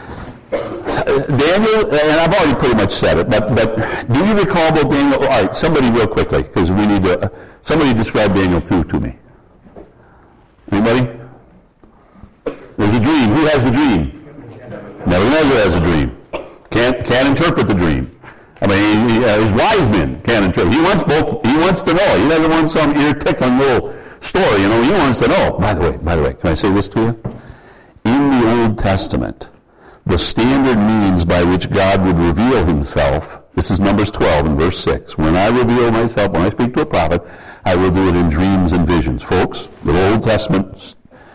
Daniel, and I've already pretty much said it, but, but do you recall about Daniel? All right, somebody real quickly, because we need to, uh, somebody describe Daniel two to me. Anybody? There's a dream. Who has the dream? Nebuchadnezzar has a dream. Can't, can't interpret the dream. I mean, he, uh, his wise men can't interpret. He wants both, he wants to know. He doesn't want some ear-tickling little story, you know. He wants to know. By the way, by the way, can I say this to you? In the Old Testament, the standard means by which God would reveal himself, this is Numbers twelve and verse six, when I reveal myself, when I speak to a prophet, I will do it in dreams and visions. Folks, the Old Testament,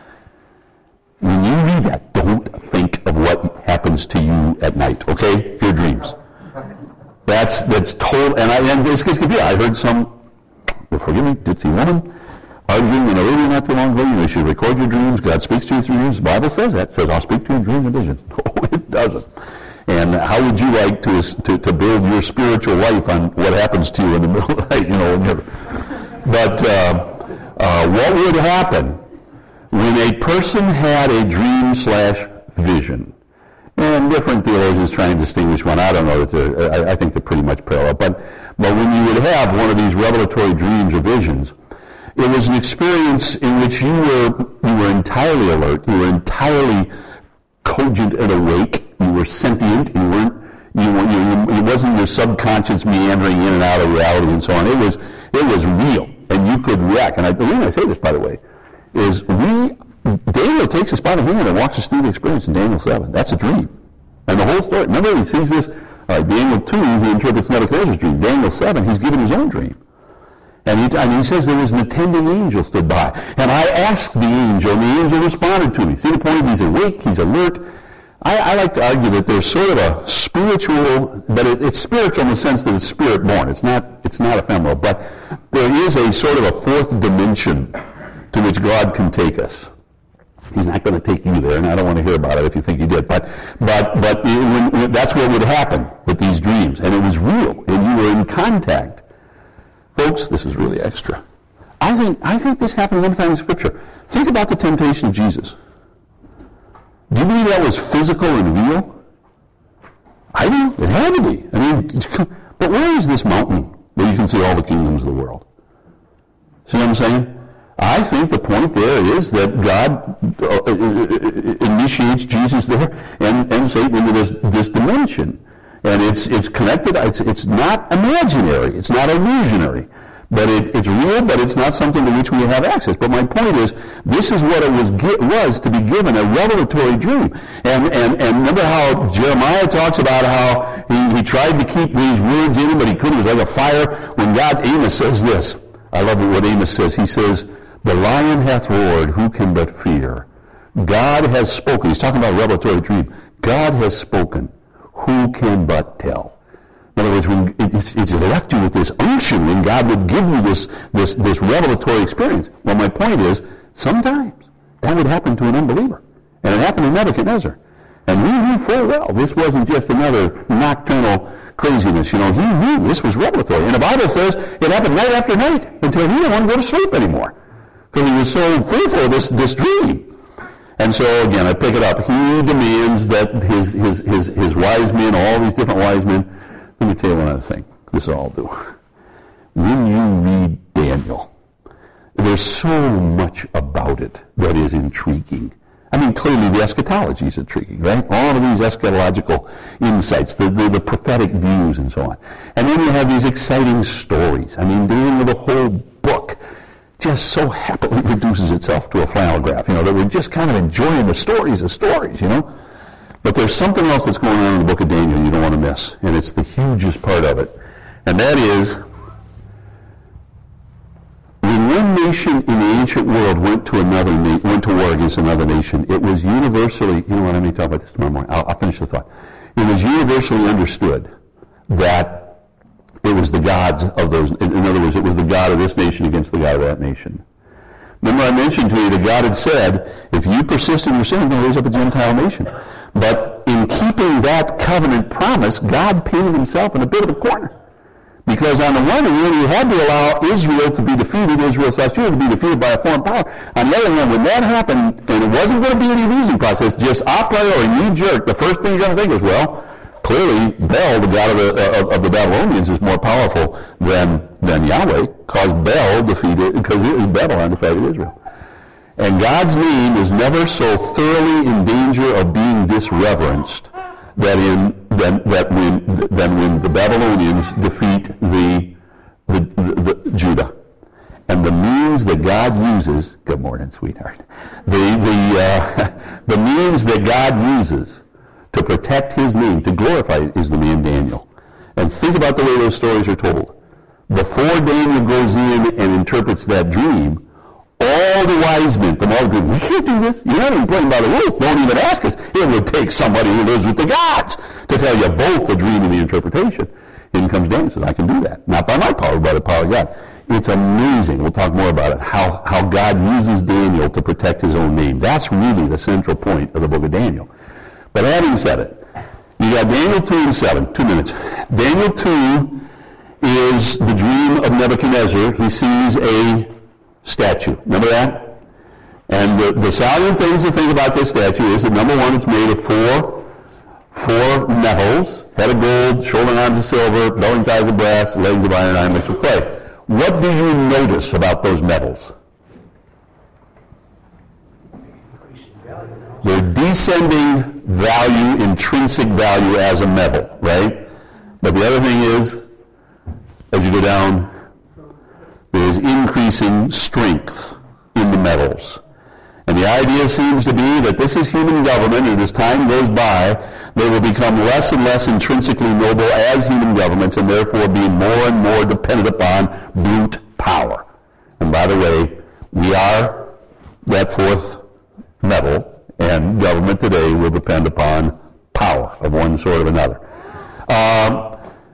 when you read that, don't think of what happens to you at night, okay? Your dreams. That's that's total, and, I, and it's because, yeah, I heard some, well, forgive me, ditzy woman, arguing in a radio not too long ago, you should record your dreams. God speaks to you through dreams. The Bible says that. It says, I'll speak to you in dreams and visions. No, it doesn't. And how would you like to, to, to build your spiritual life on what happens to you in the middle of the night, you know? When you're, but uh, uh, what would happen when a person had a dream slash vision? And different theologians try and distinguish one. I don't know. That they're, I, I think they're pretty much parallel. But, but when you would have one of these revelatory dreams or visions, it was an experience in which you were you were entirely alert, you were entirely cogent and awake, you were sentient, you weren't you, you it wasn't your subconscious meandering in and out of reality and so on. It was it was real, and you could react. And I, the reason I say this, by the way, is we Daniel takes us by the hand and walks us through the experience in Daniel seven. That's a dream, and the whole story. Remember, he sees this. Uh, Daniel two, he interprets Nebuchadnezzar's dream. Daniel seven, he's given his own dream. And he, and he says there was an attending angel stood by. And I asked the angel, and the angel responded to me. See the point? He's awake, he's alert. I, I like to argue that there's sort of a spiritual, but it, it's spiritual in the sense that it's spirit-born. It's not, it's not ephemeral. But there is a sort of a fourth dimension to which God can take us. He's not going to take you there, and I don't want to hear about it if you think he did. But, but, but it, when, when, that's what would happen with these dreams. And it was real, and you were in contact. Folks, this is really extra. I think I think this happened one time in Scripture. Think about the temptation of Jesus. Do you believe that was physical and real? I do. It had to be. I mean, but where is this mountain where you can see all the kingdoms of the world? See what I'm saying? I think the point there is that God uh, initiates Jesus there and, and Satan into this, this dimension. And it's it's connected. It's it's not imaginary. It's not illusionary. But it's it's real. But it's not something to which we have access. But my point is, this is what it was was to be given, a revelatory dream. And and and remember how Jeremiah talks about how he, he tried to keep these words in him, but he couldn't. It was like a fire. When God, Amos says this. I love what Amos says. He says, "The lion hath roared; who can but fear? God has spoken." He's talking about a revelatory dream. God has spoken. Who can but tell? In other words, when it's, it's left you with this unction, when God would give you this, this, this revelatory experience. Well, my point is, sometimes that would happen to an unbeliever. And it happened to Nebuchadnezzar. And he knew full well this wasn't just another nocturnal craziness. You know, he knew this was revelatory. And the Bible says it happened night after night until he didn't want to go to sleep anymore because he was so fearful of this, this dream. And so, again, I pick it up. He demands that his, his, his, his wise men, all these different wise men, let me tell you one other thing. This will all do. When you read Daniel, there's so much about it that is intriguing. I mean, clearly the eschatology is intriguing, right? All of these eschatological insights, the, the, the prophetic views and so on. And then you have these exciting stories. I mean, Daniel, the whole book just so happily reduces itself to a flannel graph, you know, that we're just kind of enjoying the stories of stories, you know. But there's something else that's going on in the book of Daniel you don't want to miss, and it's the hugest part of it. And that is, when one nation in the ancient world went to another na- went to war against another nation, it was universally, you know what, I may talk about this tomorrow morning. I'll, I'll finish the thought. It was universally understood that it was the gods of those, in other words, it was the God of this nation against the God of that nation. Remember I mentioned to you that God had said, if you persist in your sin, I'm going to raise up a Gentile nation. But in keeping that covenant promise, God painted himself in a bit of a corner. Because on the one hand, he had to allow Israel to be defeated, Israel slash Judah to be defeated by a foreign power. On the other hand, when that happened, and it wasn't going to be any reasoning process, just a priori, knee-jerk, the first thing you're going to think is, well, clearly Bel, the god of the, of, of the Babylonians, is more powerful than, than Yahweh, because Bel defeated, because Babylon defeated Israel. And God's name is never so thoroughly in danger of being disreverenced that in than that when than when the Babylonians defeat the the, the, the Judah, and the means that God uses. Good morning, sweetheart. The the uh, the means that God uses to protect His name, to glorify it, is the man Daniel. And think about the way those stories are told. Before Daniel goes in and interprets that dream, all the wise men from all the group, we can't do this. You're not even playing by the rules. Don't even ask us. It would take somebody who lives with the gods to tell you both the dream and the interpretation. In comes Daniel and says, I can do that. Not by my power, but by the power of God. It's amazing. We'll talk more about it. How, how God uses Daniel to protect his own name. That's really the central point of the book of Daniel. But having said it, you got Daniel two and seven. Two minutes. Daniel two is the dream of Nebuchadnezzar. He sees a statue. Remember that? And the, the salient things to think about this statue is that, number one, it's made of four, four metals, head of gold, shoulder and arms of silver, belly thighs of brass, legs of iron, iron mixed with clay. What do you notice about those metals? They're descending value, intrinsic value as a metal, right? But the other thing is, as you go down, there's increasing strength in the metals. And the idea seems to be that this is human government, and as time goes by, they will become less and less intrinsically noble as human governments, and therefore be more and more dependent upon brute power. And by the way, we are that fourth metal, and government today will depend upon power of one sort or another. Um,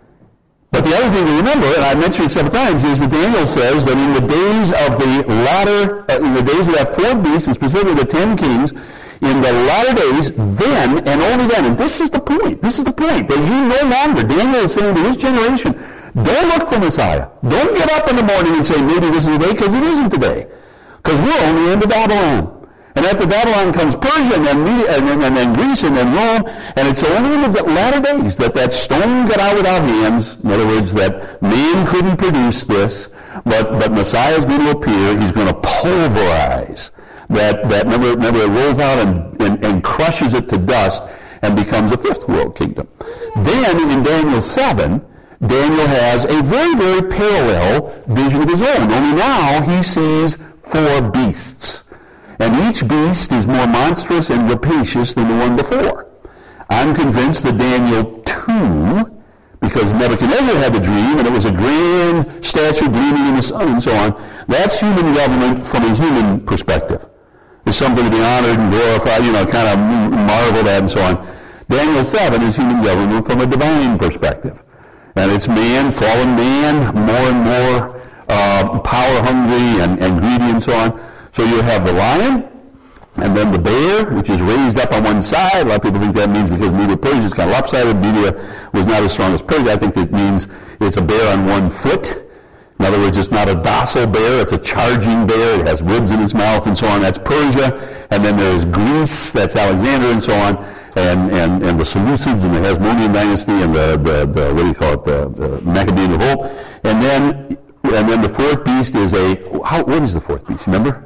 But the other thing to remember, and I mentioned it several times, is that Daniel says that in the days of the latter, uh, in the days of that fourth beast, and specifically the ten kings, in the latter days, then and only then, and this is the point, this is the point, that you no longer, Daniel is saying to his generation, don't look for Messiah. Don't get up in the morning and say, maybe this is the day, because it isn't the day. Because we're only into Babylon. And after Babylon comes Persia, and then, Media, and, then, and then Greece, and then Rome, and it's only in the latter days that that stone got out without hands. In other words, that man couldn't produce this, but, but Messiah is going to appear. He's going to pulverize that, that remember, remember it rolls out and, and, and crushes it to dust and becomes a fifth world kingdom. Then in Daniel seven, Daniel has a very, very parallel vision of his own. Only now he sees four beasts. And each beast is more monstrous and rapacious than the one before. I'm convinced that Daniel two, because Nebuchadnezzar had the dream, and it was a grand statue gleaming in the sun and so on, that's human government from a human perspective. It's something to be honored and glorified, you know, kind of marveled at and so on. Daniel seven is human government from a divine perspective. And it's man, fallen man, more and more uh, power-hungry and, and greedy and so on. So you have the lion, And then the bear, which is raised up on one side. A lot of people think that means because Medo-Persia is kind of lopsided, Media was not as strong as Persia. I think it means it's a bear on one foot. In other words, it's not a docile bear, it's a charging bear. It has ribs in its mouth and so on. That's Persia. And then there's Greece, that's Alexander and so on. And, and, and the Seleucids and the Hasmonean dynasty and the, the, the what do you call it, the, the Maccabean revolt. And then, and then the fourth beast is a, how, what is the fourth beast, remember?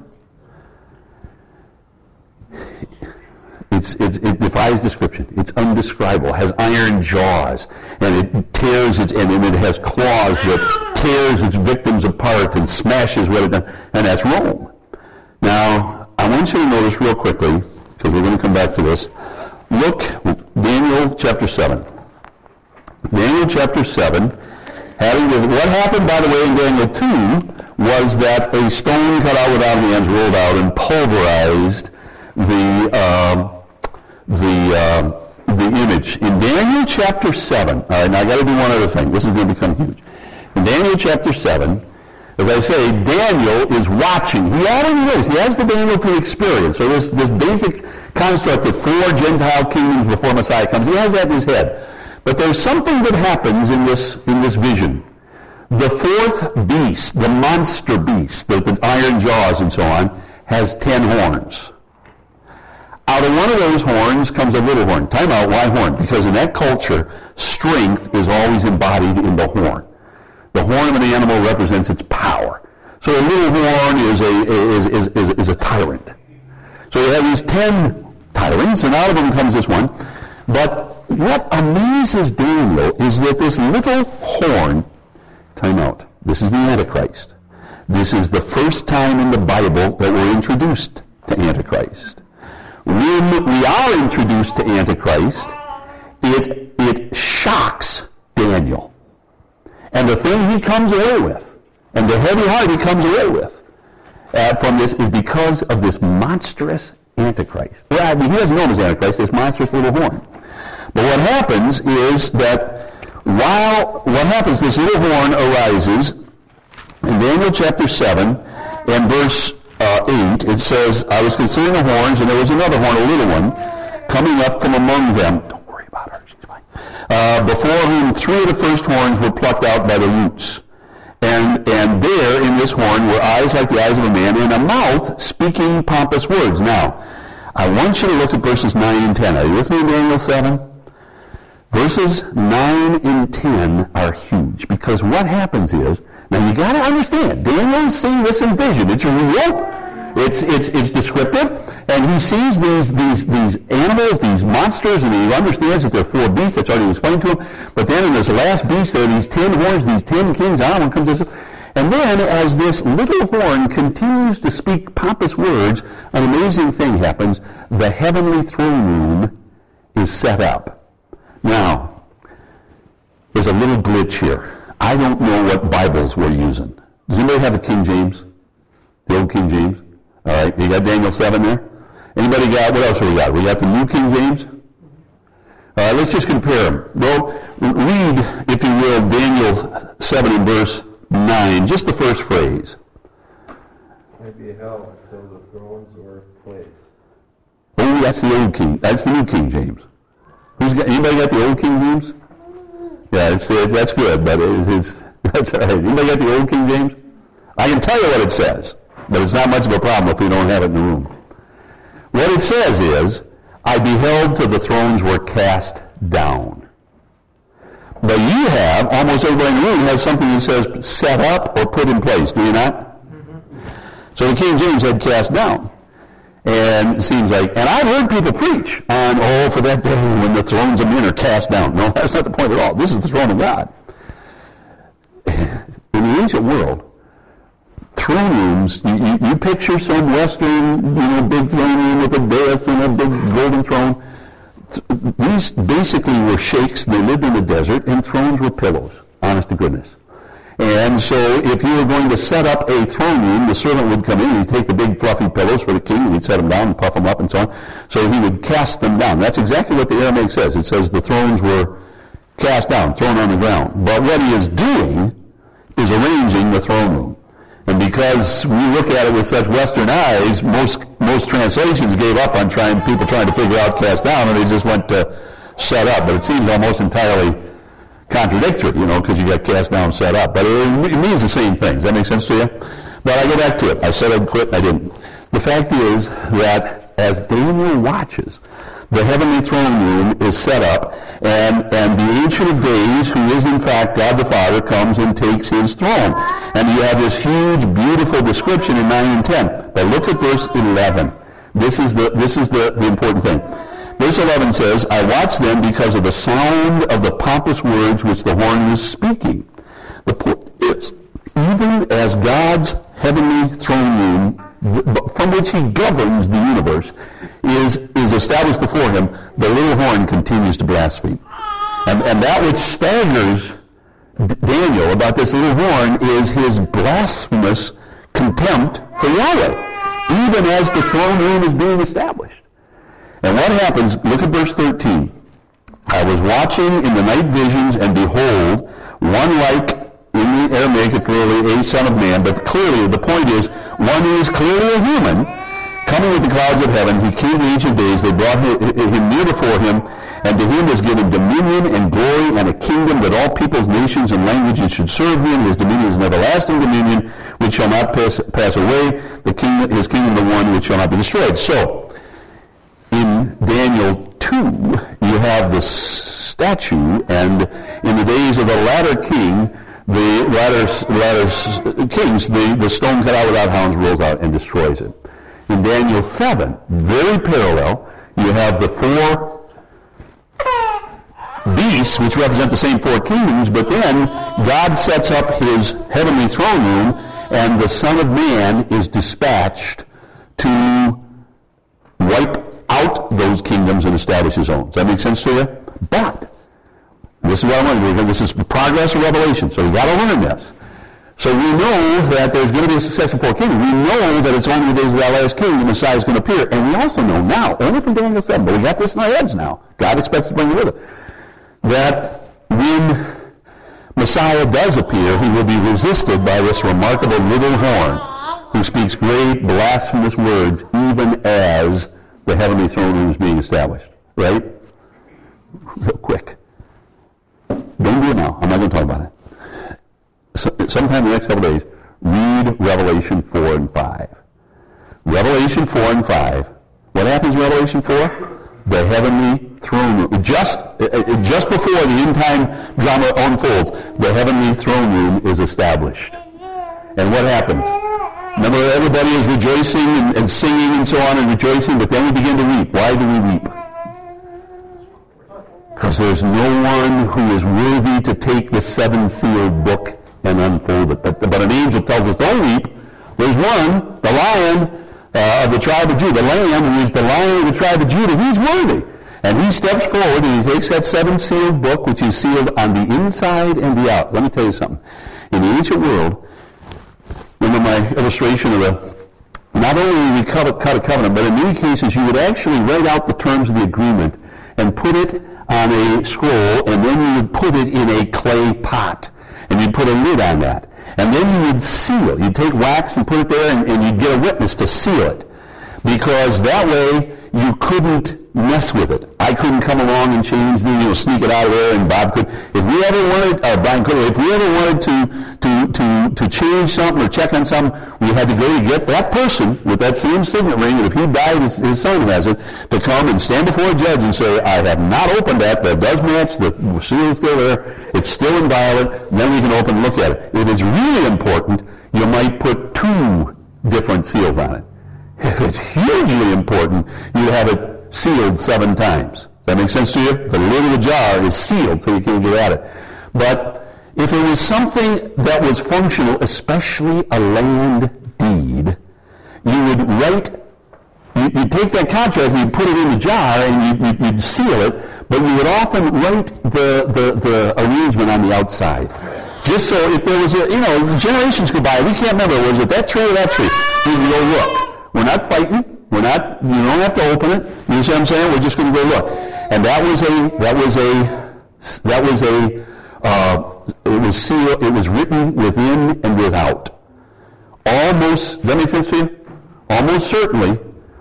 It's, it's, it defies description. It's undescribable. It has iron jaws, and it tears its, and it has claws that tears its victims apart and smashes what it does, and that's Rome. Now, I want you to notice real quickly, because we're going to come back to this. Look, Daniel chapter seven. Daniel chapter seven, having this, what happened, by the way, in Daniel two was that a stone cut out without hands rolled out and pulverized the uh, the uh, the image. In Daniel chapter seven, all right, now I got to do one other thing. This is going to become huge. In Daniel chapter seven, as I say, Daniel is watching. He already knows. He has the Daniel two experience. So this, this basic construct of four Gentile kingdoms before Messiah comes, he has that in his head. But there's something that happens in this in this vision. The fourth beast, the monster beast, the, the iron jaws and so on, has ten horns. Out of one of those horns comes a little horn. Time out, why horn? Because in that culture, strength is always embodied in the horn. The horn of an animal represents its power. So a little horn is a, is, is, is, is a tyrant. So you have these ten tyrants, and out of them comes this one. But what amazes Daniel is that this little horn, time out, this is the Antichrist. This is the first time in the Bible that we're introduced to Antichrist. When we are introduced to Antichrist, it, it shocks Daniel. And the thing he comes away with, and the heavy heart he comes away with uh, from this is because of this monstrous Antichrist. Yeah, I mean, he doesn't know him as Antichrist, this monstrous little horn. But what happens is that while, what happens, this little horn arises in Daniel chapter seven and verse Uh, eight, it says, I was considering the horns, and there was another horn, a little one, coming up from among them. Don't worry about her, she's fine. Uh, before whom three of the first horns were plucked out by the roots. And, and there in this horn were eyes like the eyes of a man, and a mouth speaking pompous words. Now, I want you to look at verses nine and ten. Are you with me in Daniel seven? Verses nine and ten are huge, because what happens is, now you got to understand, Daniel's seeing this in vision. It's real, it's it's it's descriptive, and he sees these these these animals, these monsters, and he understands that there are four beasts. That's already explained to him. But then in this last beast, there are these ten horns, these ten kings. I don't know, comes this, and then as this little horn continues to speak pompous words, an amazing thing happens. The heavenly throne room is set up. Now, there's a little glitch here. I don't know what Bibles we're using. Does anybody have a King James? The old King James? All right, you got Daniel seven there? Anybody got, what else have we got? We got the New King James? All right, let's just compare them. Go read, if you will, Daniel seven and verse nine, just the first phrase. I beheld till the thrones were placed. Oh, that's the old King, that's the New King James. Who's got, anybody got the old King James? Yeah, it's, it's, that's good, but it's, it's, that's all right. Anybody got the old King James? I can tell you what it says, but it's not much of a problem if we don't have it in the room. What it says is, I beheld till the thrones were cast down. But you have, almost everybody in the room has something that says set up or put in place, do you not? Mm-hmm. So the King James had cast down. And it seems like, and I've heard people preach on, oh, for that day when the thrones of men are cast down. No, that's not the point at all. This is the throne of God. In the ancient world, throne rooms, you, you, you picture some Western, you know, big throne room with a dais and a big golden throne. These basically were sheikhs. They lived in the desert, and thrones were pillows, honest to goodness. And so if you were going to set up a throne room, the servant would come in and he'd take the big fluffy pillows for the king, and he'd set them down and puff them up and so on. So he would cast them down. That's exactly what the Aramaic says. It says the thrones were cast down, thrown on the ground. But what he is doing is arranging the throne room. And because we look at it with such Western eyes, most most most translations gave up on trying people trying to figure out cast down, and they just went to set up. But it seems almost entirely contradictory, you know, because you got cast down, set up. But it, it means the same thing. Does that make sense to you? But I go back to it. I said I'd quit, and I didn't. The fact is that as Daniel watches, the heavenly throne room is set up, and, and the Ancient of Days, who is in fact God the Father, comes and takes his throne. And you have this huge, beautiful description in nine and ten. But look at verse eleven. This is the, this is the, the important thing. Verse eleven says, I watched them because of the sound of the pompous words which the horn was speaking. The point is, even as God's heavenly throne room, from which he governs the universe, is, is established before him, the little horn continues to blaspheme. And, and that which staggers Daniel about this little horn is his blasphemous contempt for Yahweh, even as the throne room is being established. And what happens, look at verse thirteen. I was watching in the night visions, and behold, one like, in the Aramaic, it's literally a son of man, but clearly, the point is, one who is clearly a human, coming with the clouds of heaven. He came to ancient days. They brought him near before him, and to him was given dominion and glory and a kingdom that all peoples, nations, and languages should serve him. His dominion is an everlasting dominion which shall not pass, pass away. The kingdom, his kingdom, the one which shall not be destroyed. So, in Daniel two, you have the statue, and in the days of the latter king, the latter, latter kings, the, the stone cut out without hounds rolls out and destroys it. In Daniel seven, very parallel, you have the four beasts, which represent the same four kingdoms, but then God sets up his heavenly throne room, and the Son of Man is dispatched to wipe out those kingdoms and establish his own. Does that make sense to you? But this is what I want to do. This is progress of Revelation, so we've got to learn this. So we know that there's going to be a succession for a kingdom. We know that it's only the days of that last king the Messiah is going to appear. And we also know now, only from Daniel seven, but we got this in our heads now. God expects to bring it with it. That when Messiah does appear, he will be resisted by this remarkable little horn who speaks great blasphemous words even as the heavenly throne room is being established. Right? Real quick. Don't do it now. I'm not going to talk about it. So, sometime in the next couple of days, read Revelation four and five. Revelation four and five. What happens in Revelation four? The heavenly throne room. Just, just before the end time drama unfolds, the heavenly throne room is established. And what happens? Remember, everybody is rejoicing and, and singing and so on and rejoicing, but then we begin to weep. Why do we weep? Because there's no one who is worthy to take the seven-sealed book and unfold it. But, but an angel tells us, don't weep. There's one, the Lion uh, of the tribe of Judah, the Lamb who is the Lion of the tribe of Judah. He's worthy. And he steps forward and he takes that seven-sealed book, which is sealed on the inside and the out. Let me tell you something. In the ancient world, remember my illustration of a, not only would we cut a, cut a covenant, but in many cases you would actually write out the terms of the agreement and put it on a scroll, and then you would put it in a clay pot. And you'd put a lid on that. And then you would seal. You'd take wax and put it there, and, and you'd get a witness to seal it. Because that way, you couldn't mess with it. I couldn't come along and change the, you know, sneak it out of there, and Bob could. If we ever wanted, or Brian could, if we ever wanted to, to, to, to change something or check on something, we had to go to get that person with that same signet ring, and if he died, his, his son has it, to come and stand before a judge and say, I have not opened that, that does match, the seal is still there, it's still inviolate, then we can open and look at it. If it's really important, you might put two different seals on it. If it's hugely important, you have it sealed seven times. Does that make sense to you? The lid of the jar is sealed so you can't get at it. But if it was something that was functional, especially a land deed, you would write, you, you'd take that contract and you'd put it in the jar and you'd, you'd, you'd seal it, but you would often write the, the, the arrangement on the outside. Just so if there was a, you know, generations go by, we can't remember, was it that tree or that tree? We can go look. We're not fighting. We're not, you don't have to open it. You see what I'm saying? We're just going to go look. And that was a, that was a, that was a, uh, it was sealed, it was written within and without. Almost, does that make sense to you? Almost certainly,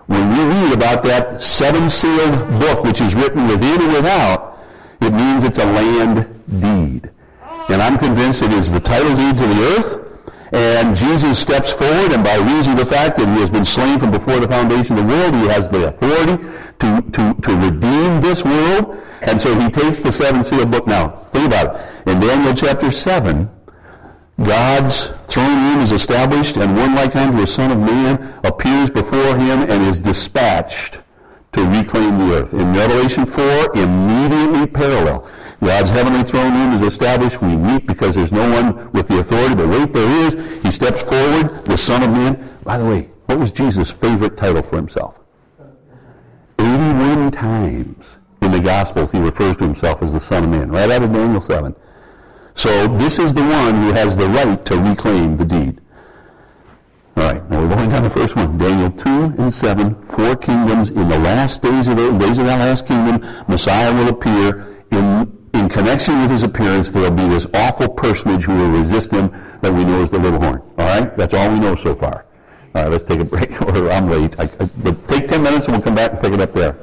When we read about that seven-sealed book, which is written within and without, it means it's a land deed. And I'm convinced it is the title deed to the earth, and Jesus steps forward, and by reason of the fact that he has been slain from before the foundation of the world, he has the authority to, to, to redeem this world, and so he takes the seven-sealed book. Now, think about it. In Daniel chapter seven, God's throne room is established, and one like unto a son of man appears before him and is dispatched to reclaim the earth. In Revelation four, immediately parallel. God's heavenly throne room is established. We meet because there's no one with the authority, but wait, there is. He steps forward, the Son of Man. By the way, what was Jesus' favorite title for himself? eighty-one times in the Gospels he refers to himself as the Son of Man, right out of Daniel seven. So this is the one who has the right to reclaim the deed. All right, now we're going down the first one. Daniel two and seven, four kingdoms. In the last days of the days of that last kingdom, Messiah will appear. In, in connection with his appearance, there will be this awful personage who will resist him that we know as the little horn. All right? That's all we know so far. All right, let's take a break, or I'm late. I, I, but take ten minutes and we'll come back and pick it up there.